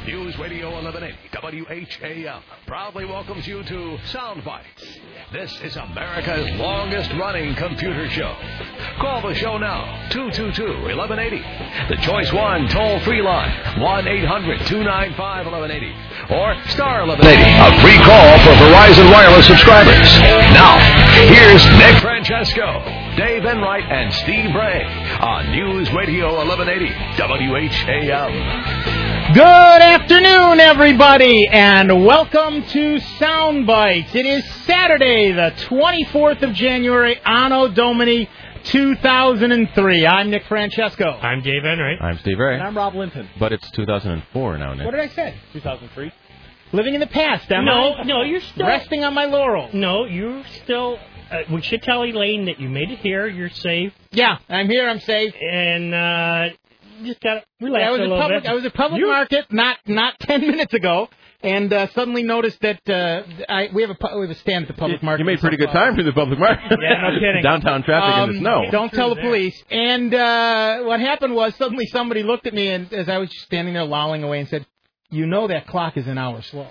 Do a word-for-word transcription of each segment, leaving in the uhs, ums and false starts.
News Radio eleven eighty W H A M proudly welcomes you to Sound Bites. This is America's longest-running computer show. Call the show now, two two two, eleven eighty. The Choice One toll-free line, one eight hundred two nine five eleven eighty. Or star eleven eighty, a free call for Verizon Wireless subscribers. Now, here's Nick Francesco, Dave Enright, and Steve Bray on News Radio eleven eighty W H A M. Good afternoon, everybody, and welcome to Sound Bites. It is Saturday, the twenty-fourth of January, Anno Domini two thousand three. I'm Nick Francesco. I'm Dave Enright. I'm Steve Ray. And I'm Rob Linton. But it's two thousand four now, Nick. What did I say? two thousand three. Living in the past, am no, I? No, you're still... Resting on my laurels. No, you're still... Uh, we should tell Elaine that you made it here, you're safe. Yeah, I'm here, I'm safe. And, uh, just gotta relax I was a at little public, bit. I was at Public you... Market not not ten minutes ago, and uh, suddenly noticed that uh, I, we have a pu- we have a stand at the Public Market. You made pretty good time through the Public Market. Yeah, no kidding. Downtown traffic um, in the snow. Don't tell the police. And uh, what happened was suddenly somebody looked at me, and as I was just standing there lolling away, and said, "You know that clock is an hour slow."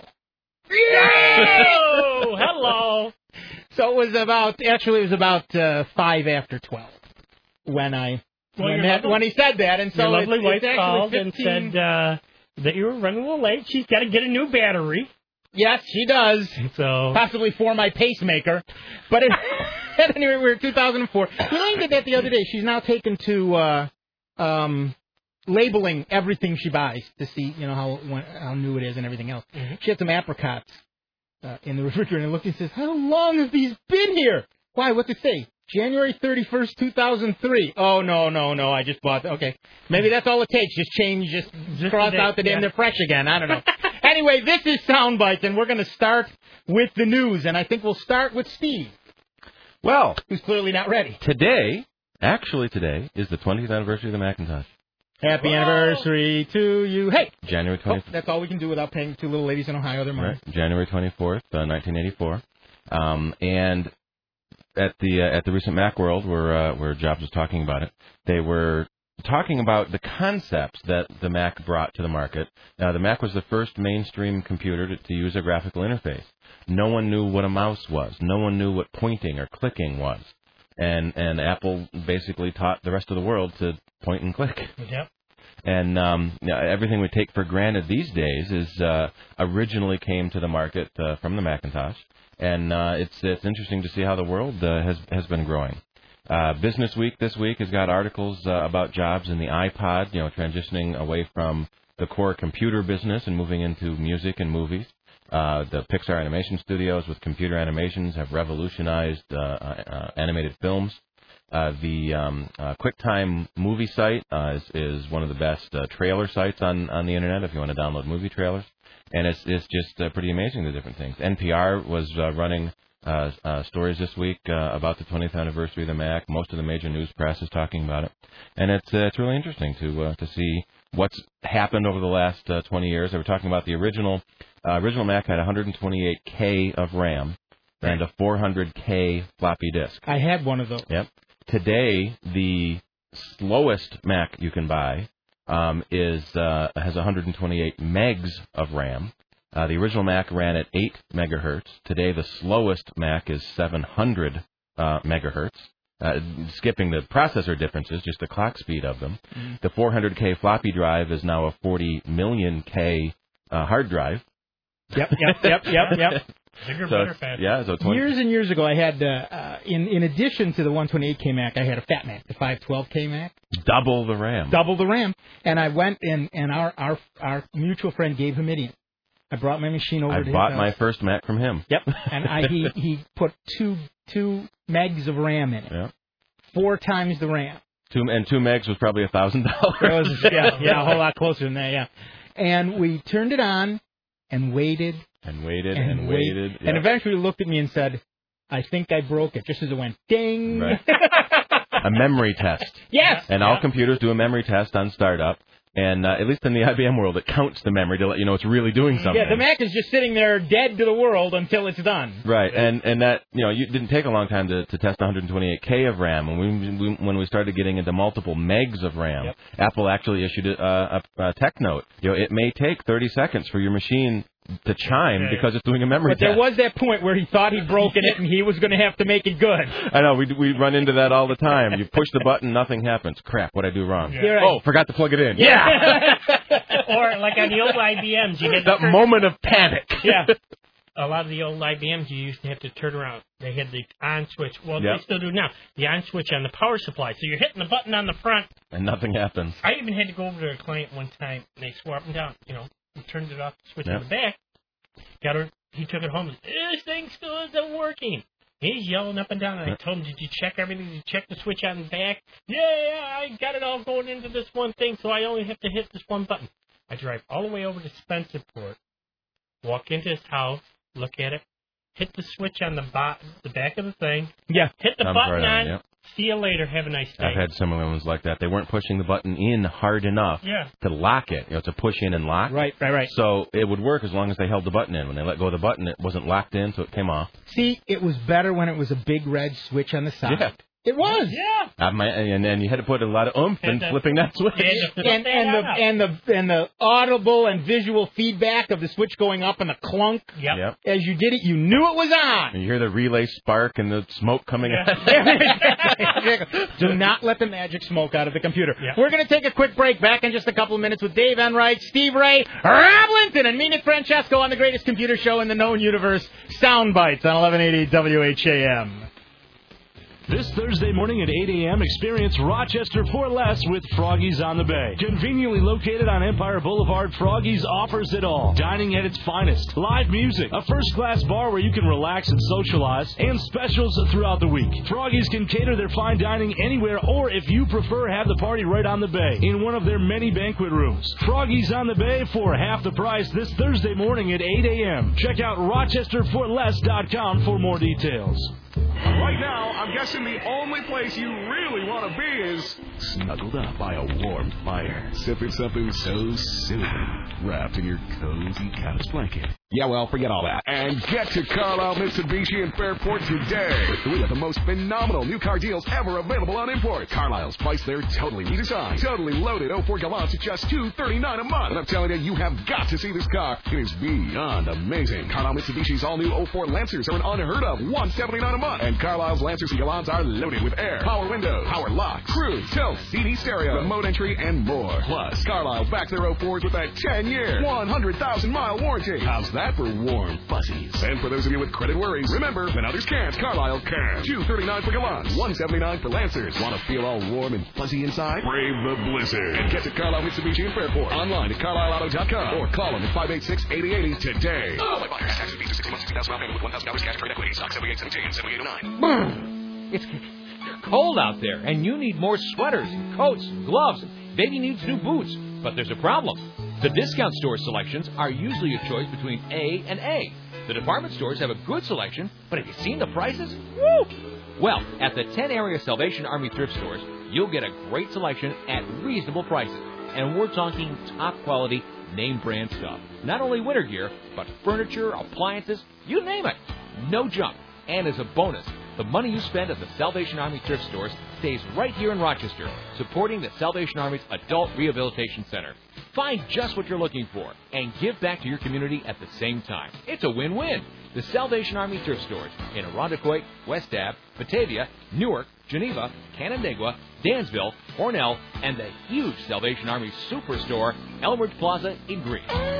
Oh, hello. So it was about, actually it was about uh, five after twelve when I, Well, when, your that, lovely- when he said that. And so Your lovely it's, wife it's actually called fifteen and said uh, that you were running a little late. She's got to get a new battery. Yes, she does. So Possibly for my pacemaker. But it, at any rate, we were in two thousand four. Elaine did that the other day. She's now taken to uh, um, labeling everything she buys to see, you know, how when, how new it is and everything else. Mm-hmm. She had some apricots uh, in the refrigerator and looked and says, "How long have these been here?" Why? What's it say? January thirty-first, two thousand three. Oh, no, no, no. I just bought... Okay. Maybe that's all it takes. Just change, just, Just cross the day, out the day yeah. and they're fresh again. I don't know. Anyway, this is Sound Bites, and we're going to start with the news. And I think we'll start with Steve, Well, who's clearly not ready. today, actually today, is the twentieth anniversary of the Macintosh. Happy anniversary to you. Hey! January Oh, twentieth. that's all we can do without paying two little ladies in Ohio their money. Right, January twenty-fourth, uh, nineteen eighty-four. Um, and at the uh, at the recent Macworld, where uh, where Jobs was talking about it, they were talking about the concepts that the Mac brought to the market. Now, the Mac was the first mainstream computer to, to use a graphical interface. No one knew what a mouse was. No one knew what pointing or clicking was. And and Apple basically taught the rest of the world to point and click. Yep. And um, you know, everything we take for granted these days is uh, originally came to the market uh, from the Macintosh. And uh, it's it's interesting to see how the world uh, has has been growing. Uh, Business Week this week has got articles uh, about Jobs in the iPod, you know, transitioning away from the core computer business and moving into music and movies. Uh, the Pixar Animation Studios with computer animations have revolutionized uh, uh, animated films. Uh, the um, uh, QuickTime movie site uh, is, is one of the best uh, trailer sites on, on the Internet if you want to download movie trailers. And it's it's just uh, pretty amazing, the different things. N P R was uh, running uh, uh, stories this week uh, about the twentieth anniversary of the Mac. Most of the major news press is talking about it. And it's uh, it's really interesting to uh, to see what's happened over the last uh, twenty years. They were talking about the original uh, original Mac had one twenty-eight K of RAM and a four hundred K floppy disk. I had one of those. Yep. Today, the slowest Mac you can buy um, is uh, has one twenty-eight megs of RAM. Uh, the original Mac ran at eight megahertz. Today, the slowest Mac is seven hundred uh, megahertz. Uh, skipping the processor differences, just the clock speed of them. Mm-hmm. The four hundred K floppy drive is now a forty million K uh, hard drive. Yep, yep, yep, yep, yep. Bigger, so better, faster. Yeah, so twenty Years and years ago, I had, uh, uh, in in addition to the one twenty-eight K Mac, I had a Fat Mac, the five twelve K Mac. double the RAM. Double the RAM. And I went and, and our, our our mutual friend gave him it. I brought my machine over I to bought his my house. first Mac from him. Yep. And I he he put two two megs of RAM in it. Yeah. Four times the RAM. Two and two megs was probably a thousand dollars. Yeah, yeah, a whole lot closer than that. Yeah. And we turned it on and waited. And waited and, and waited. waited. And yeah. eventually looked at me and said, "I think I broke it," just as it went ding. Right. a memory test. Yes. And all computers do a memory test on startup. And uh, at least in the I B M world, it counts the memory to let you know it's really doing something. Yeah, the Mac is just sitting there dead to the world until it's done. Right, and and that you know, you didn't take a long time to, to test one hundred twenty-eight K of RAM. And we, we, when we started getting into multiple megs of RAM, Yep. Apple actually issued a, a, a tech note. You know, it may take thirty seconds for your machine to chime Yeah. because it's doing a memory But there test. was that point where he thought he'd broken it and he was going to have to make it good. I know, we we run into that all the time. You push the button, nothing happens. Crap, what'd I do wrong? Yeah. Right. Oh, forgot to plug it in. Yeah. Or like on the old I B Ms, you had to That turn- moment of panic. Yeah. A lot of the old I B Ms, you used to have to turn around. They had the on switch. Well, Yep. they still do now. The on switch on the power supply. So you're hitting the button on the front. And nothing happens. I even had to go over to a client one time, and they swore up and down. You know, we turned it off, switch Yep. on the back. Got her. He took it home. And said, this thing still isn't working. He's yelling up and down. And I told him, "Did you check everything? Did you check the switch on the back?" Yeah, yeah, I got it all going into this one thing, so I only have to hit this one button. I drive all the way over to Spencerport, walk into his house, look at it, hit the switch on the bo- the back of the thing, Yeah. hit the Thumbs button right on, on. yep. See you later. Have a nice day. I've had similar ones like that. They weren't pushing the button in hard enough Yeah. to lock it. You know, to push in and lock. Right, right, right. So it would work as long as they held the button in. When they let go of the button, it wasn't locked in, so it came off. See, it was better when it was a big red switch on the side. Yeah. It was. Yeah. Uh, my, and then you had to put a lot of oomph in And the- flipping that switch. And the- And, and the and the and the audible and visual feedback of the switch going up and the clunk Yep. Yep. as you did it, you knew it was on. And you hear the relay spark and the smoke coming Yeah. out. Do not let the magic smoke out of the computer. Yeah. We're going to take a quick break. Back in just a couple of minutes with Dave Enright, Steve Ray, Rob Linton, and me, Nick Francesco on the greatest computer show in the known universe, Sound Bites on eleven eighty W H A M. This Thursday morning at eight a.m., experience Rochester for less with Froggy's on the Bay. Conveniently located on Empire Boulevard, Froggy's offers it all. Dining at its finest, live music, a first-class bar where you can relax and socialize, and specials throughout the week. Froggy's can cater their fine dining anywhere, or if you prefer, have the party right on the bay in one of their many banquet rooms. Froggy's on the Bay for half the price this Thursday morning at eight a.m. Check out rochester for less dot com for more details. Right now, I'm guessing the only place you really want to be is snuggled up by a warm fire, sipping something so soothing, wrapped in your cozy couch blanket. Yeah, well, forget all that. And get to Carlisle Mitsubishi in Fairport today with three of the most phenomenal new car deals ever available on import. Carlisle's priced their totally redesigned, totally loaded oh four Gallants at just two hundred thirty-nine dollars a month. And I'm telling you, you have got to see this car. It is beyond amazing. Carlisle Mitsubishi's all-new oh four Lancers are an unheard of one hundred seventy-nine dollars a month. And Carlisle's Lancers and Gallants are loaded with air, power windows, power locks, cruise, tilt, C D stereo, remote entry, and more. Plus, Carlisle backs their oh fours with a ten-year, one hundred thousand mile warranty. How's that for warm fuzzies? And for those of you with credit worries, remember, when others can't, Carlisle can. two hundred thirty-nine dollars for Gallants, one hundred seventy-nine dollars for Lancers. Want to feel all warm and fuzzy inside? Brave the blizzard. And get to Carlisle Mitsubishi in Fairport. Online at carlisle auto dot com or call them at five eight six, eight eight eight zero today. Oh, my buyers. Taxes, fees, sixty months, sixty thousand dollars payment with one thousand dollars cash trade equity. Stock seventy-eight seventeen, seventy-eight oh nine. It's cold out there, and you need more sweaters, and coats, and gloves. Baby needs new boots, but there's a problem. The discount store selections are usually a choice between A and A. The department stores have a good selection, but have you seen the prices? Woo! Well, at the ten area Salvation Army thrift stores, you'll get a great selection at reasonable prices. And we're talking top quality, name brand stuff. Not only winter gear, but furniture, appliances, you name it. No junk. And as a bonus, the money you spend at the Salvation Army thrift stores stays right here in Rochester, supporting the Salvation Army's Adult Rehabilitation Center. Find just what you're looking for and give back to your community at the same time. It's a win-win. The Salvation Army thrift stores in Irondequoit, West Ave, Batavia, Newark, Geneva, Canandaigua, Dansville, Hornell, and the huge Salvation Army Superstore, Elmridge Plaza in Greene.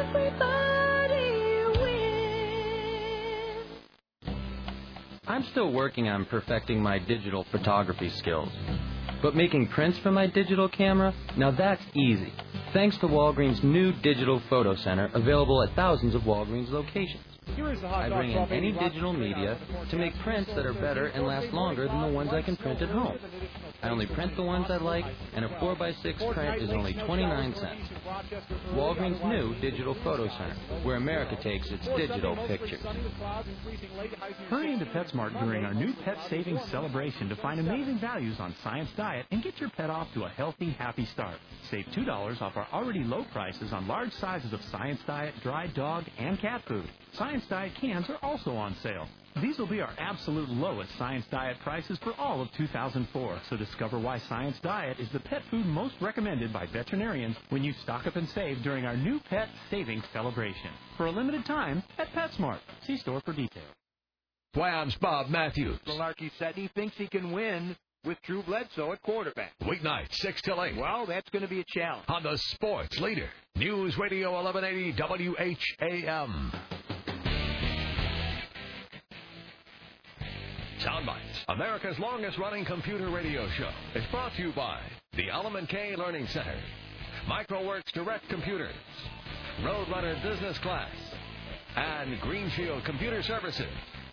I'm still working on perfecting my digital photography skills. But making prints from my digital camera, now that's easy. Thanks to Walgreens' new Digital Photo Center, available at thousands of Walgreens locations. I bring in any digital media to make prints that are better and last longer than the ones I can print at home. I only print the ones I like, and a four by six print is only twenty-nine cents. Walgreens' new Digital Photo Center, where America takes its digital pictures. Hurry into PetSmart during our new Pet Savings Celebration to find amazing values on Science Diet and get your pet off to a healthy, happy start. Save two dollars off our already low prices on large sizes of Science Diet, dry dog, and cat food. Science Diet cans are also on sale. These will be our absolute lowest Science Diet prices for all of two thousand four, so discover why Science Diet is the pet food most recommended by veterinarians when you stock up and save during our new Pet Savings Celebration. For a limited time at PetSmart. See store for details. Wham's Bob Matthews. Malarkey said he thinks he can win with Drew Bledsoe at quarterback. Weeknight, six till eight. Well, that's going to be a challenge. On the sports leader, News Radio eleven eighty W H A M. Soundbites, America's longest-running computer radio show, is brought to you by the Element K Learning Center, MicroWorks Direct Computers, Roadrunner Business Class, and Green Shield Computer Services.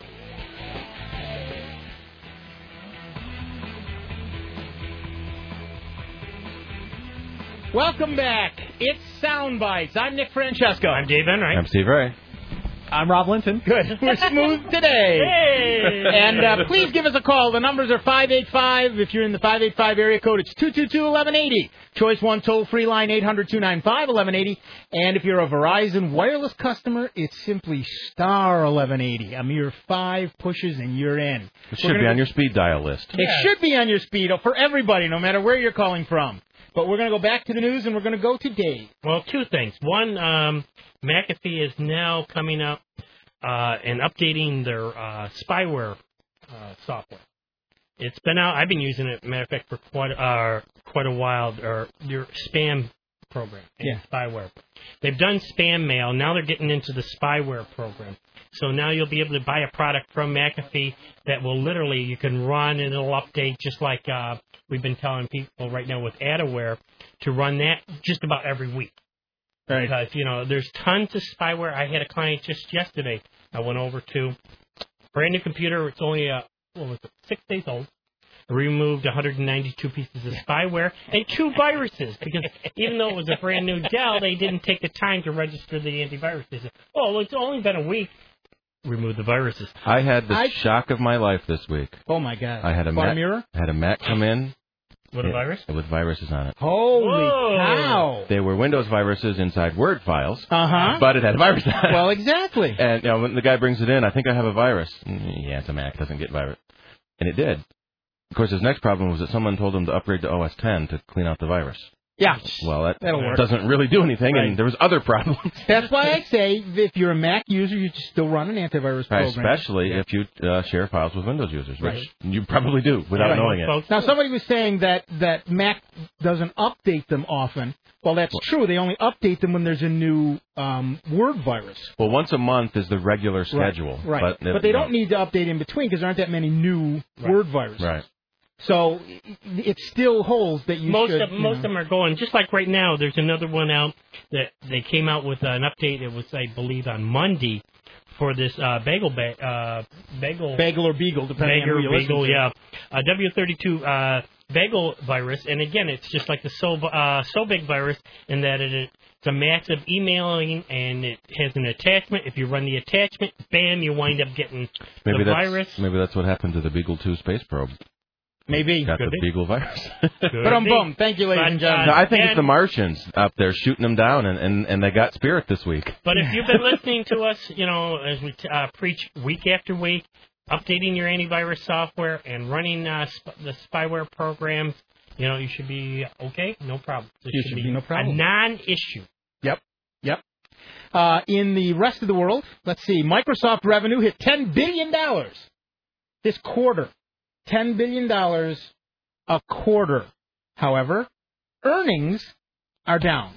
Welcome back. It's Soundbites. I'm Nick Francesco. I'm Dave Enright. I'm Steve Ray. I'm Rob Linton. Good. We're smooth today. Hey! And uh, please give us a call. The numbers are five eight five. If you're in the five eight five area code, it's two two two, eleven eighty. Choice one toll-free line, eight hundred, two nine five, eleven eighty. And if you're a Verizon wireless customer, it's simply star eleven eighty. A mere five pushes and you're in. It should be on your speed dial list. It yeah. should be on your speed for everybody, no matter where you're calling from. But we're going to go back to the news, and we're going to go to Dave. Well, two things. One, um, McAfee is now coming up uh, and updating their uh, spyware uh, software. It's been out. I've been using it, matter of fact, for quite uh, quite a while. Or your spam program and yeah. spyware. They've done spam mail. Now they're getting into the spyware program. So now you'll be able to buy a product from McAfee that will literally, you can run and it'll update just like uh, we've been telling people right now with AdAware to run that just about every week. Right. Because, you know, there's tons of spyware. I had a client just yesterday. I went over to brand new computer. It's only, uh, what was it, six days old. I removed one hundred ninety-two pieces of spyware and two viruses because even though it was a brand new Dell, they didn't take the time to register the antivirus. They said, oh, it's only been a week. Remove the viruses. I had the I... shock of my life this week. Oh, my God. I had a Mac, mirror? I had a Mac come in. With a virus? With viruses on it. Holy Whoa. cow. They were Windows viruses inside Word files. Uh-huh. But it had a virus on it. Well, exactly. And you know, when the guy brings it in, I think I have a virus. Yeah, it's a Mac. It doesn't get virus. And it did. Of course, his next problem was that someone told him to upgrade to O S ten to clean out the virus. Yeah. Well, that That'll work. doesn't really do anything, right. and there was other problems. That's why I say if you're a Mac user, you should still run an antivirus right, program. especially if you uh, share files with Windows users, which right. you probably do without right. knowing it. Now, somebody was saying that, that Mac doesn't update them often. Well, that's true. They only update them when there's a new um, Word virus. Well, once a month is the regular schedule. Right. right. But, but they don't need to update in between because there aren't that many new right. Word viruses. Right. So it still holds that you most should. Of, you most know. of them are going, just like right now, there's another one out that they came out with an update. It was, I believe, on Monday for this uh, bagel, ba- uh, bagel. Bagel or beagle, depending bagel, on who you bagel, listen to. yeah. Uh, W thirty-two uh, bagel virus. And again, it's just like the so, uh, so big virus in that it, it's a massive emailing and it has an attachment. If you run the attachment, bam, you wind up getting maybe the that's, virus. Maybe that's what happened to the Beagle two space probe. Maybe. Got Could the be. Beagle virus. But I'm bummed. Thank you, ladies but, and gentlemen. uh, No, I think and, it's the Martians up there shooting them down, and, and, and they got Spirit this week. But if you've been listening to us, you know, as we t- uh, preach week after week, updating your antivirus software and running uh, sp- the spyware programs, you know, you should be okay. No problem. This You should, should be, be no problem. a non-issue. Yep. Yep. Uh, in the rest of the world, let's see. Microsoft revenue hit ten billion dollars this quarter. ten billion dollars a quarter. However, earnings are down.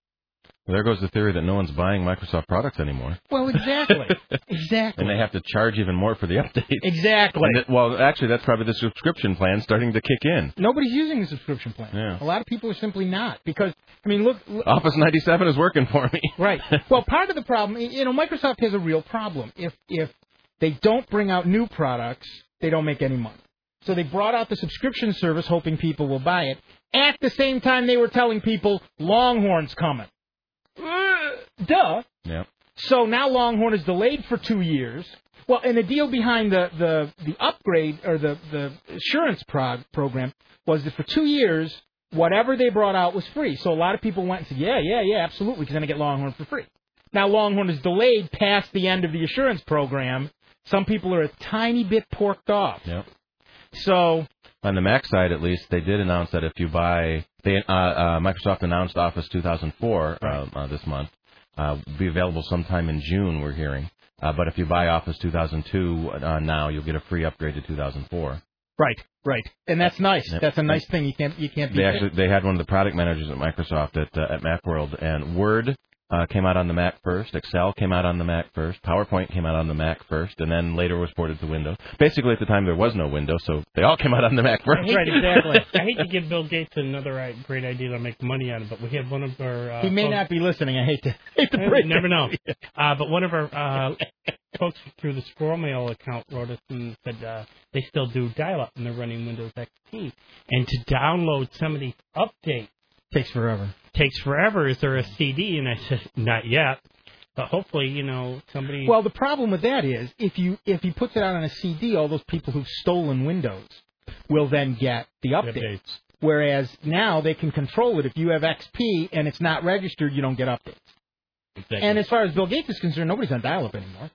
Well, there goes the theory that no one's buying Microsoft products anymore. Well, exactly. exactly. And they have to charge even more for the update. Exactly. And it, well, actually, that's probably the subscription plan starting to kick in. Nobody's using the subscription plan. Yeah. A lot of people are simply not. Because, I mean, look... look Office ninety-seven is working for me. Right. Well, part of the problem, you know, Microsoft has a real problem. If If they don't bring out new products, they don't make any money. So they brought out the subscription service hoping people will buy it. At the same time, they were telling people Longhorn's coming. Uh, duh. Yeah. So now Longhorn is delayed for two years. Well, and the deal behind the, the, the upgrade or the, the insurance prog- program was that for two years, whatever they brought out was free. So a lot of people went and said, yeah, yeah, yeah, absolutely, because then I get Longhorn for free. Now Longhorn is delayed past the end of the assurance program. Some people are a tiny bit porked off. Yep. So on the Mac side, at least, they did announce that if you buy, they, uh, uh, Microsoft announced Office two thousand four uh, uh, this month. Uh, be available sometime in June, we're hearing. Uh, but if you buy Office two thousand two uh, now, you'll get a free upgrade to two thousand four. Right, right, and that's nice. Yep. That's a nice thing. You can't, you can't. They actually, they had one of the product managers at Microsoft at uh, at Macworld, and Word uh, came out on the Mac first, Excel came out on the Mac first, PowerPoint came out on the Mac first, and then later was ported to Windows. Basically, at the time there was no Windows, so they all came out on the Mac first. Right, exactly. I hate to give Bill Gates another uh, great idea to make money on it, but we have one of our. Uh, he may folks, not be listening. I hate to hate to break. Never know. Uh, but one of our uh, folks through the Squirrel Mail account wrote us and said uh, they still do dial-up and they're running Windows X P, and to download some of these updates takes forever. Takes forever. Is there a C D? And I said, not yet. But hopefully, you know, somebody. Well, the problem with that is if you if he puts it out on a C D, all those people who've stolen Windows will then get the updates. updates. Whereas now they can control it. If you have X P and it's not registered, you don't get updates. Exactly. And as far as Bill Gates is concerned, nobody's on dial-up anymore.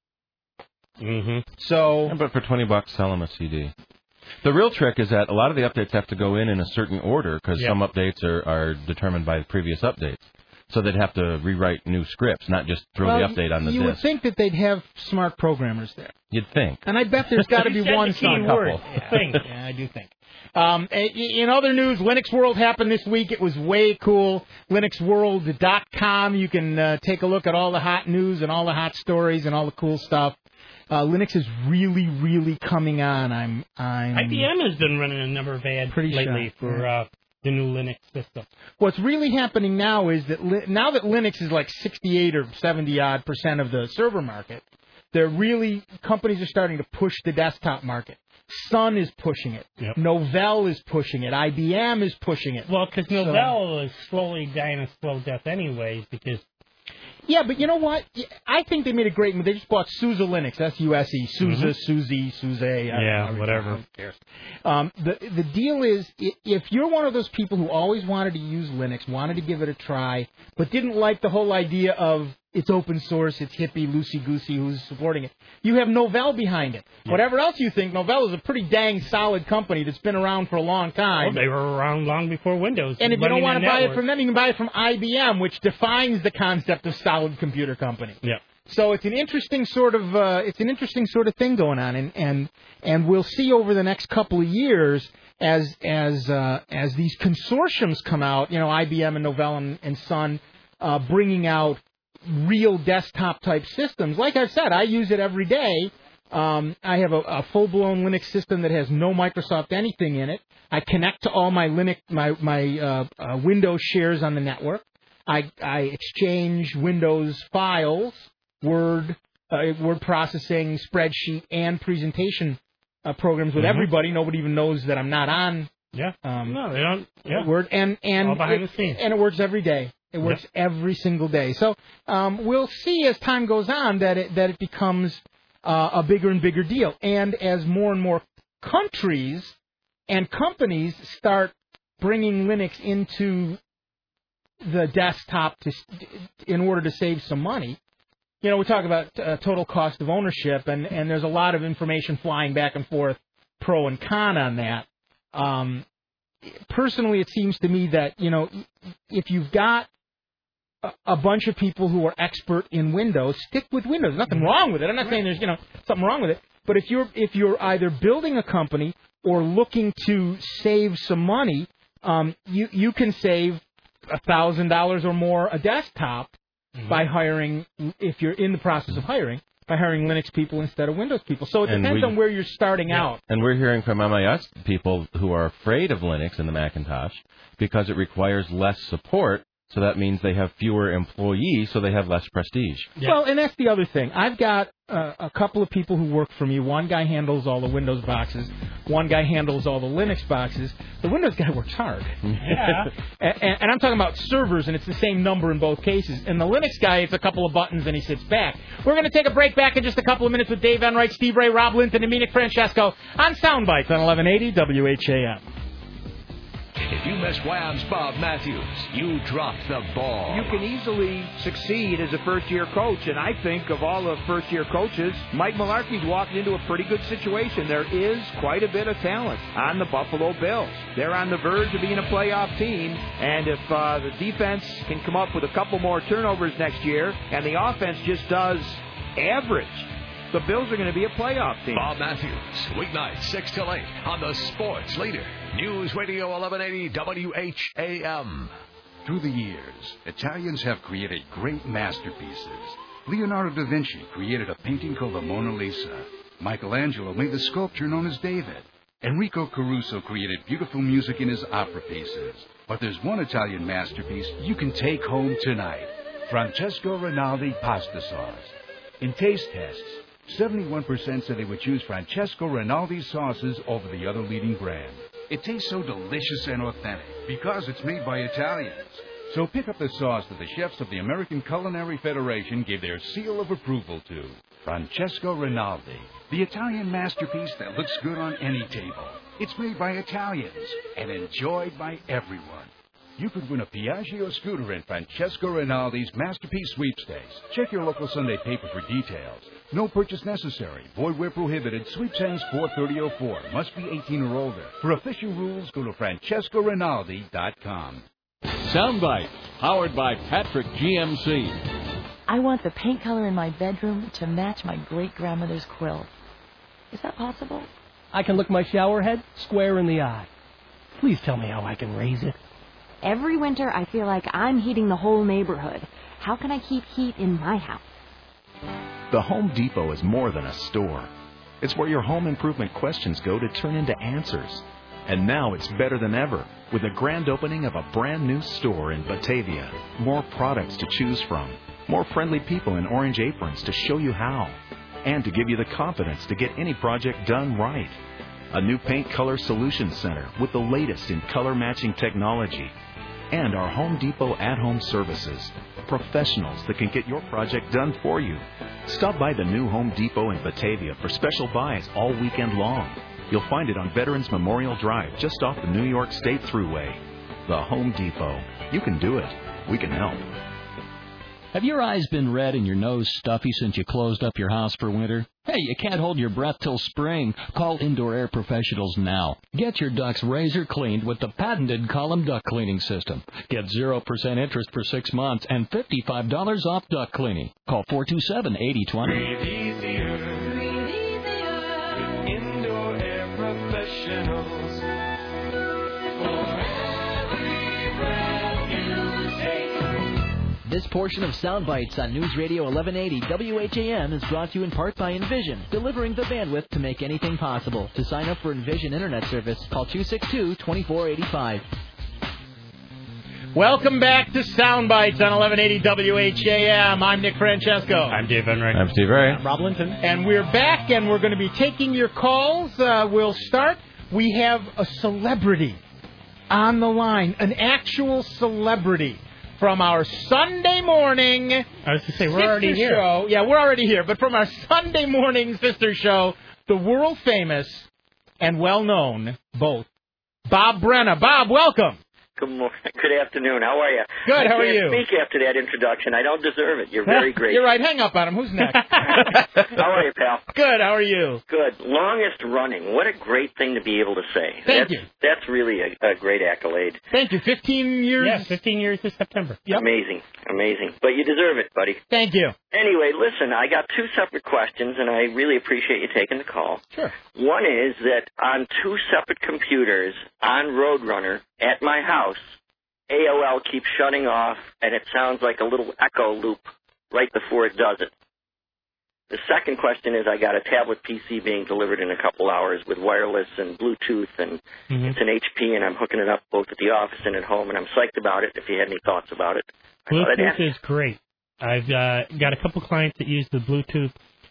Mm-hmm. So. Yeah, but for twenty bucks, sell them a C D. The real trick is that a lot of the updates have to go in in a certain order because yeah. some updates are, are determined by the previous updates. So they'd have to rewrite new scripts, not just throw well, the update on the you disk. You would think that they'd have smart programmers there. You'd think. And I bet there's got to be one smart couple. Yeah, think. yeah, I do think. Um, in other news, Linux World happened this week. It was way cool. Linux World dot com. You can uh, take a look at all the hot news and all the hot stories and all the cool stuff. Uh, Linux is really, really coming on. I'm, I'm. I B M has been running a number of ads pretty lately sure. for uh, the new Linux system. What's really happening now is that li- now that Linux is like sixty-eight or seventy odd percent of the server market, they're really companies are starting to push the desktop market. Sun is pushing it. Yep. Novell is pushing it. I B M is pushing it. Well, because Novell so, is slowly dying a slow death anyways, because. Yeah, but you know what? I think they made a great move. They just bought SUSE Linux, S U S E, SUSE, mm-hmm. SUSE, SUSE. Yeah, know, whatever. Who cares? Um, the the deal is, if you're one of those people who always wanted to use Linux, wanted to give it a try, but didn't like the whole idea of it's open source, it's hippie, loosey-goosey, who's supporting it, you have Novell behind it. Yeah. Whatever else you think, Novell is a pretty dang solid company that's been around for a long time. Well, they were around long before Windows. And if you don't want to buy network. it from them, you can buy it from I B M, which defines the concept of solid computer company. Yeah. So it's an interesting sort of uh, it's an interesting sort of thing going on, and and and we'll see over the next couple of years as as uh, as these consortiums come out. You know, I B M and Novell and, and Sun uh, bringing out real desktop type systems. Like I've said, I use it every day. Um, I have a, a full-blown Linux system that has no Microsoft anything in it. I connect to all my Linux, my my uh, uh, Windows shares on the network. I I exchange Windows files, Word, uh, word processing, spreadsheet, and presentation uh, programs with mm-hmm. everybody. Nobody even knows that I'm not on. Yeah. Um, no, they don't. Yeah. Word and and all behind it, the scenes. And it works every day. It works yep. every single day. So um, we'll see as time goes on that it that it becomes uh, a bigger and bigger deal, and as more and more countries and companies start bringing Linux into the desktop to, in order to save some money. You know, we talk about uh, total cost of ownership, and, and there's a lot of information flying back and forth, pro and con on that. Um, personally, it seems to me that, you know, if you've got a, a bunch of people who are expert in Windows, stick with Windows. There's nothing wrong with it. I'm not saying there's, you know, something wrong with it. But if you're if you're either building a company or looking to save some money, um, you you can save a thousand dollars or more a desktop mm-hmm. by hiring, if you're in the process of hiring, by hiring Linux people instead of Windows people. So it and depends we, on where you're starting yeah. out. And we're hearing from M I S people who are afraid of Linux and the Macintosh because it requires less support. So that means they have fewer employees, so they have less prestige. Yeah. Well, and that's the other thing. I've got uh, a couple of people who work for me. One guy handles all the Windows boxes. One guy handles all the Linux boxes. The Windows guy works hard. Yeah. and, and I'm talking about servers, and it's the same number in both cases. And the Linux guy, it's a couple of buttons, and he sits back. We're going to take a break back in just a couple of minutes with Dave Enright, Steve Ray, Rob Linton, and me, Nick Francesco, on Soundbites on eleven eighty W H A M. If you miss Wham's Bob Matthews, you dropped the ball. You can easily succeed as a first-year coach, and I think of all the first-year coaches, Mike Mularkey's walked into a pretty good situation. There is quite a bit of talent on the Buffalo Bills. They're on the verge of being a playoff team, and if uh, the defense can come up with a couple more turnovers next year, and the offense just does average, the Bills are going to be a playoff team. Bob Matthews, weeknight, six till eight, on the sports leader, News Radio eleven eighty W H A M. Through the years, Italians have created great masterpieces. Leonardo da Vinci created a painting called the Mona Lisa. Michelangelo made the sculpture known as David. Enrico Caruso created beautiful music in his opera pieces. But there's one Italian masterpiece you can take home tonight. Francesco Rinaldi pasta sauce. In taste tests, seventy-one percent said they would choose Francesco Rinaldi sauces over the other leading brand. It tastes so delicious and authentic because it's made by Italians. So pick up the sauce that the chefs of the American Culinary Federation gave their seal of approval to. Francesco Rinaldi, the Italian masterpiece that looks good on any table. It's made by Italians and enjoyed by everyone. You could win a Piaggio scooter in Francesco Rinaldi's Masterpiece Sweepstakes. Check your local Sunday paper for details. No purchase necessary. Void where prohibited. Sweeps ends four thirty oh four. Must be eighteen or older. For official rules, go to francesco rinaldi dot com. Soundbite, powered by Patrick G M C. I want the paint color in my bedroom to match my great-grandmother's quilt. Is that possible? I can look my shower head square in the eye. Please tell me how I can raise it. Every winter, I feel like I'm heating the whole neighborhood. How can I keep heat in my house? The Home Depot is more than a store. It's where your home improvement questions go to turn into answers. And now it's better than ever with the grand opening of a brand new store in Batavia. More products to choose from. More friendly people in orange aprons to show you how. And to give you the confidence to get any project done right. A new paint color solutions center with the latest in color matching technology. And our Home Depot at-home services. Professionals that can get your project done for you. Stop by the new Home Depot in Batavia for special buys all weekend long. You'll find it on Veterans Memorial Drive just off the New York State Thruway. The Home Depot. You can do it. We can help. Have your eyes been red and your nose stuffy since you closed up your house for winter? Hey, you can't hold your breath till spring. Call Indoor Air Professionals now. Get your ducts razor cleaned with the patented Column Duct Cleaning System. Get zero percent interest for six months and fifty-five dollars off duct cleaning. Call four two seven, eight zero two zero. Breathe easier. Breathe easier. Indoor Air Professionals. This portion of Soundbites on News Radio eleven eighty W H A M is brought to you in part by Envision, delivering the bandwidth to make anything possible. To sign up for Envision Internet service, call two six two, two four eight five. Welcome back to Soundbites on eleven eighty W H A M. I'm Nick Francesco. I'm Dave Enright. I'm Steve Ray. I'm Rob Linton. And we're back, and we're going to be taking your calls. Uh, we'll start. We have a celebrity on the line, an actual celebrity. From our Sunday morning I was to say, we're already here. Show. Yeah, we're already here. But from our Sunday morning sister show, the world-famous and well-known, both, Bob Brenna. Bob, welcome. Good morning. Good afternoon. How are you? Good. How I are you? can't speak after that introduction. I don't deserve it. You're very great. You're right. Hang up on him. Who's next? How are you, pal? Good. How are you? Good. Longest running. What a great thing to be able to say. Thank that's, you. That's really a, a great accolade. Thank you. Fifteen years. Yes, fifteen years this September. Yep. Amazing. Amazing. But you deserve it, buddy. Thank you. Anyway, listen, I got two separate questions, and I really appreciate you taking the call. Sure. One is that on two separate computers on Roadrunner at my house, A O L keeps shutting off, and it sounds like a little echo loop right before it does it. The second question is I got a tablet P C being delivered in a couple hours with wireless and Bluetooth, and mm-hmm. it's an H P, and I'm hooking it up both at the office and at home, and I'm psyched about it. If you had any thoughts about it. Bluetooth is great. I've uh, got a couple clients that use the Bluetooth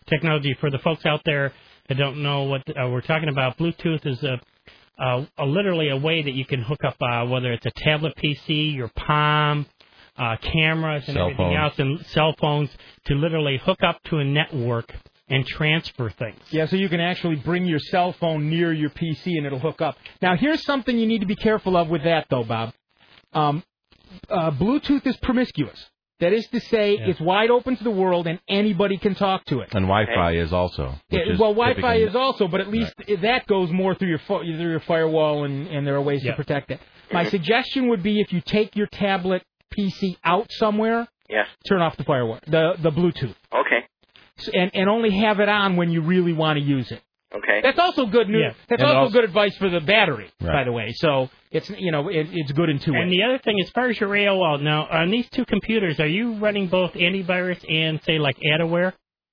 technology. For the folks out there that don't know what uh, we're talking about, Bluetooth is a, a, a literally a way that you can hook up, uh, whether it's a tablet P C, your Palm, uh, cameras, and Cell everything phones. else, and cell phones to literally hook up to a network and transfer things. Yeah, so you can actually bring your cell phone near your P C and it'll hook up. Now, here's something you need to be careful of with that, though, Bob. Um, uh, Bluetooth is promiscuous. That is to say, Yeah. it's wide open to the world and anybody can talk to it. And Wi-Fi is also. Which Yeah, is well, Wi-Fi typically- is also, but at least that goes more through your fo- through your firewall, and, and there are ways Yeah. to protect it. My suggestion would be if you take your tablet P C out somewhere, Yes. turn off the firewall, the the Bluetooth. Okay. And and only have it on when you really want to use it. Okay. That's also good news. Yeah. That's And also, also- good advice for the battery, Right. by the way. So it's you know it, it's good in two ways. And the other thing, as far as your A O L, now on these two computers, are you running both antivirus and say like Adaware?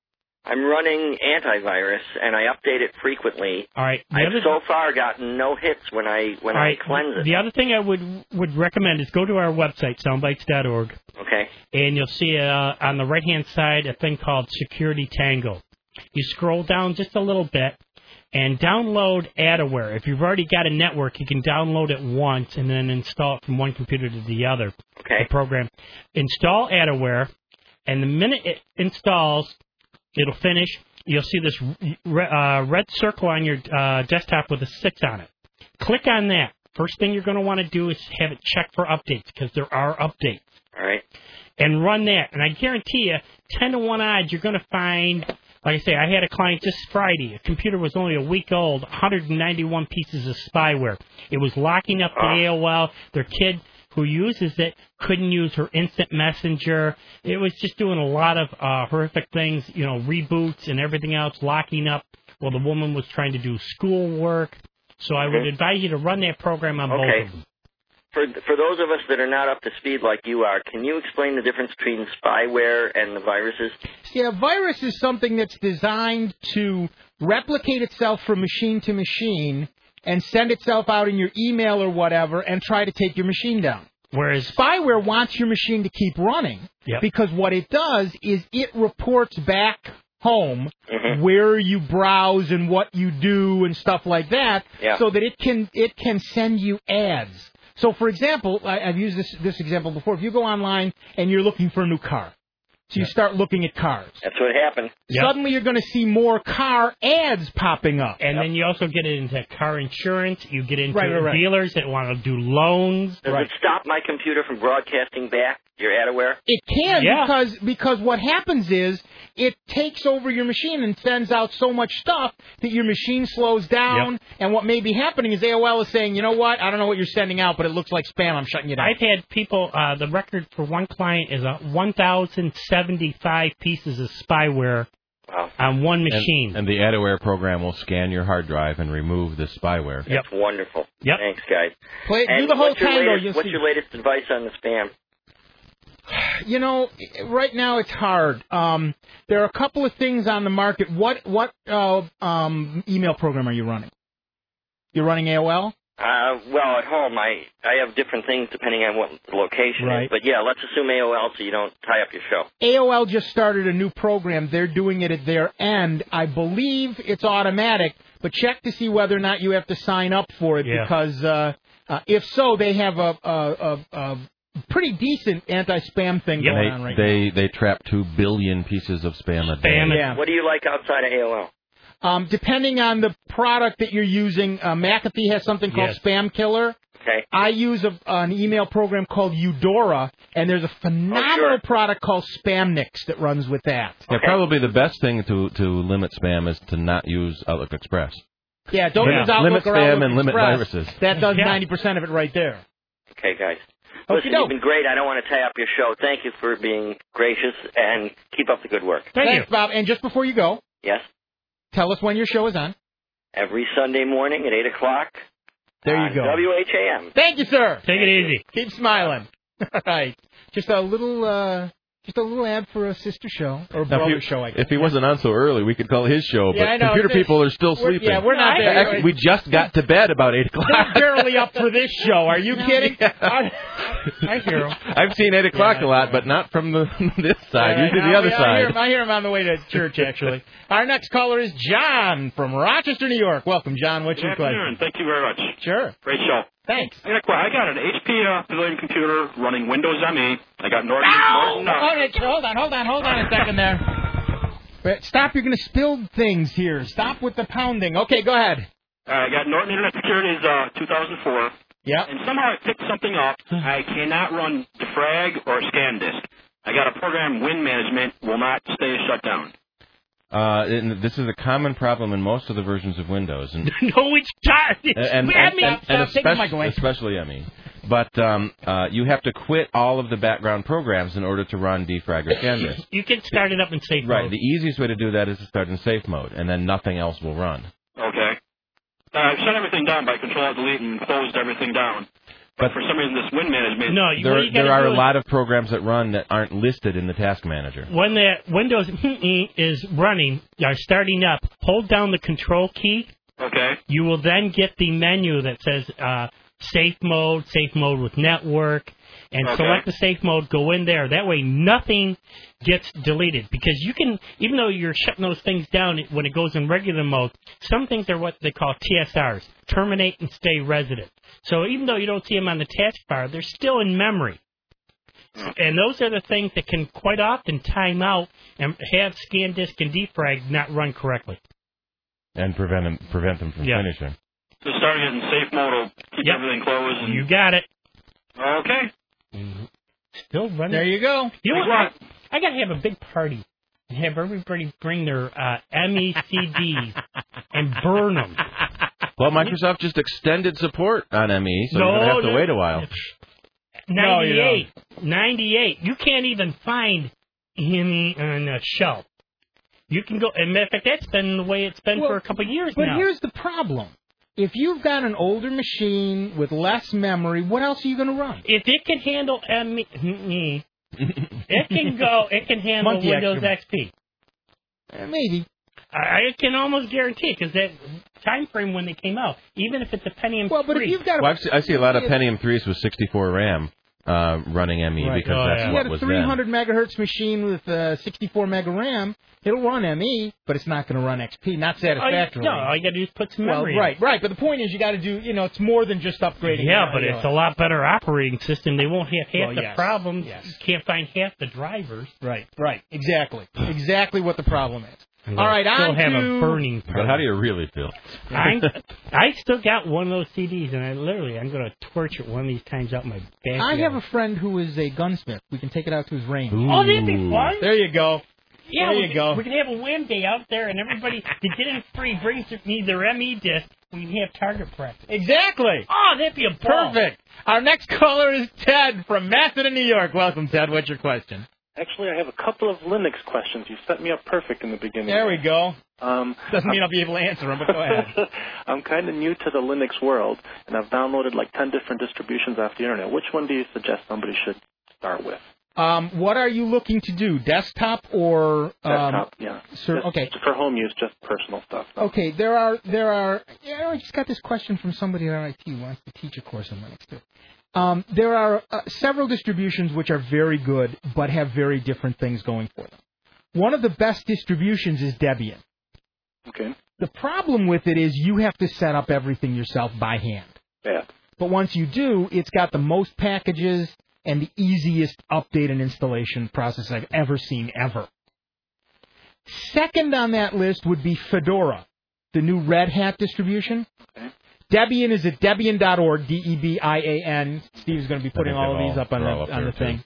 I'm running antivirus, and I update it frequently. All right. The I've other- so far gotten no hits when I when All I right. cleanse it. The other thing I would would recommend is go to our website, soundbites dot org, Okay. and you'll see uh, on the right hand side a thing called Security Tango. You scroll down just a little bit and download Adaware. If you've already got a network, you can download it once and then install it from one computer to the other. Okay. The program. Install Adaware, and the minute it installs, it'll finish. You'll see this re- uh, red circle on your uh, desktop with a six on it. Click on that. First thing you're going to want to do is have it check for updates, because there are updates. All right. And run that. And I guarantee you, ten to one odds, you're going to find, like I say, I had a client just Friday. A computer was only a week old, one hundred ninety-one pieces of spyware. It was locking up the A O L. Their kid who uses it couldn't use her instant messenger. It was just doing a lot of uh, horrific things, you know, reboots and everything else, locking up while the woman was trying to do schoolwork. So I would Mhm. advise you to run that program on both Okay. of them. For for those of us that are not up to speed like you are, can you explain the difference between spyware and the viruses? Yeah, a virus is something that's designed to replicate itself from machine to machine and send itself out in your email or whatever and try to take your machine down. Whereas spyware wants your machine to keep running Yep. because what it does is it reports back home Mhm. where you browse and what you do and stuff like that, Yeah. so that it can it can send you ads. So, for example, I, I've used this this example before. If you go online and you're looking for a new car, so you start looking at cars. That's what happened. Suddenly, you're going to see more car ads popping up. And then you also get into car insurance. You get into Right, right, right. dealers that want to do loans. Does it stop my computer from broadcasting back your Adaware? It can Yeah. because because what happens is it takes over your machine and sends out so much stuff that your machine slows down. And what may be happening is A O L is saying, you know what, I don't know what you're sending out, but it looks like spam. I'm shutting you down. I've had people, uh, the record for one client is uh, one thousand seventy-five pieces of spyware on one machine. And, and the Adaware program will scan your hard drive and remove the spyware. That's wonderful. Yep. Thanks, guys. Play, and do the whole what's your tango. latest, You'll what's see. your latest advice on the spam? You know, right now it's hard. Um, there are a couple of things on the market. What what uh, um, email program are you running? You're running A O L? Uh, well, at home, I I have different things depending on what the location Right. is. But yeah, let's assume A O L so you don't tie up your show. A O L just started a new program. They're doing it at their end. I believe it's automatic, but check to see whether or not you have to sign up for it Yeah. because uh, uh, if so, they have a, a, a, a pretty decent anti-spam thing going on They, right they they trap two billion pieces of spam a day. Yeah. What do you like outside of A O L? Um, depending on the product that you're using, uh, McAfee has something called Yes. Spam Killer. Okay. I use a, an email program called Eudora, and there's a phenomenal product called Spamnix that runs with that. Yeah, probably the best thing to to limit spam is to not use Outlook Express. Yeah, don't Yeah. use Outlook Limit or spam Outlook and limit Express. viruses. That does Yeah. ninety percent of it right there. Okay, guys. Okey Listen, doke. you've been great. I don't want to tie up your show. Thank you for being gracious, and keep up the good work. Thanks, Bob. And just before you go, Yes. tell us when your show is on. Every Sunday morning at eight o'clock. There you on go. W H A M. Thank you, sir. Take it easy. Keep smiling. All right. Just a little uh, Just a little ad for a sister show or a Now, brother if he, show, I guess. if he wasn't on so early, we could call his show. Yeah, but I know. computer They- people are still we're- sleeping. yeah, we're not there. Actually, we just got to bed about eight o'clock. They're barely up for this show. Are you kidding? I, I hear him. I've seen eight o'clock a lot, but not from the this side. Yeah, Usually I- the other I, side. I hear, him, I hear him on the way to church, actually. Our next caller is John from Rochester, New York. Welcome, John. What's Good your question? afternoon. Thank you very much. Sure. Great show. Thanks. I got, a que- I got an H P uh, Pavilion computer running Windows M E. I got Norton. Ow! Norton uh, Hold it, hold on, hold on, hold on a second there. Wait, Stop, you're going to spill things here. Stop with the pounding. Okay, go ahead. uh, I got Norton Internet Securities uh, two thousand four. Yeah. And somehow I picked something up. I cannot run Defrag or ScanDisk. I got a program, Win Management, will not stay shut down. Uh, and this is a common problem in most of the versions of Windows, and no, it's not. and, and, Stop, and, stop, and stop, take the mic especially, away. especially M E. But um, uh, you have to quit all of the background programs in order to run defrag or ScanDisk. You can start it up in safe Right. mode. The easiest way to do that is to start in safe mode, and then nothing else will run. Okay. Uh, I've shut everything down by Control-Alt-Delete and closed everything down. But, But for some reason, this Win Management... No, you, There, what you gotta there are do a is- lot of programs that run that aren't listed in the task manager. When the Windows is running, or starting up, hold down the control key. Okay. You will then get the menu that says uh, safe mode, safe mode with network, and Okay. select the safe mode, go in there. That way nothing gets deleted. Because you can, even though you're shutting those things down when it goes in regular mode, some things are what they call T S Rs, terminate and stay resident. So even though you don't see them on the taskbar, they're still in memory. And those are the things that can quite often time out and have ScanDisk and defrag not run correctly. And prevent them, prevent them from Yeah. finishing. So starting it in safe mode will keep Yep. everything closed. And... You got it. Okay. Still running. There you go. You know what? I, I got to have a big party and have everybody bring their uh, M E C Ds and burn them. Well, Microsoft just extended support on M E, so No, you're going to have to no. wait a while. ninety-eight. ninety-eight. You can't even find M E on a shelf. You can go, and matter of fact, that's been the way it's been Well, for a couple of years But now. here's the problem. If you've got an older machine with less memory, what else are you going to run? If it can handle M E, it can go, it can handle Monkey Windows extra. X P. Uh, maybe. I I can almost guarantee because that time frame when they came out, even if it's a Pentium Well, but if three. you've got a, Well, I've se- I see a lot of Pentium threes with sixty-four RAM uh, running M E Right. because Oh, that's yeah. you what got a was three then. hundred megahertz machine with uh, sixty-four mega RAM, it'll run M E, but it's not going to run X P, not satisfactorily. No, all you got to do is put some well, memory in. right, right. But the point is, you got to do, you know, it's more than just upgrading. Yeah, uh, but you it's know. a lot better operating system. They won't have half Well, the yes. problems. Yes. You can't find half the drivers. Right, right, exactly, exactly what the problem is. And All I right, still on have to... a burning. But how do you really feel? I I still got one of those C Ds, and I literally I'm going to torch it one of these times out my backyard. I have a friend who is a gunsmith. We can take it out to his range. Oh, that'd be fun. There you go. Yeah, there we you can, go. We can have a wham day out there, and everybody to get in free brings me their M E disc. We can have target practice. Exactly. Oh, that'd be a ball. Perfect. Our next caller is Ted from Macedon, New York. Welcome, Ted. What's your question? Actually, I have a couple of Linux questions. You set me up perfect in the beginning. There we go. Um, Doesn't mean I'll be able to answer them, but go ahead. I'm kind of new to the Linux world, and I've downloaded like ten different distributions off the internet. Which one do you suggest somebody should start with? Um, what are you looking to do? Desktop or um, Desktop, yeah. Sir, Just okay. For home use, just personal stuff. Okay, there are there are. Yeah, I just got this question from somebody at I T who wants to teach a course on Linux too. Um, there are uh, several distributions which are very good, but have very different things going for them. One of the best distributions is Debian. Okay. The problem with it is you have to set up everything yourself by hand. Yeah. But once you do, it's got the most packages and the easiest update and installation process I've ever seen, ever. Second on that list would be Fedora, the new Red Hat distribution. Okay. Debian is at Debian dot org, D E B I A N. Steve's going to be putting all of these up on the, on the thing.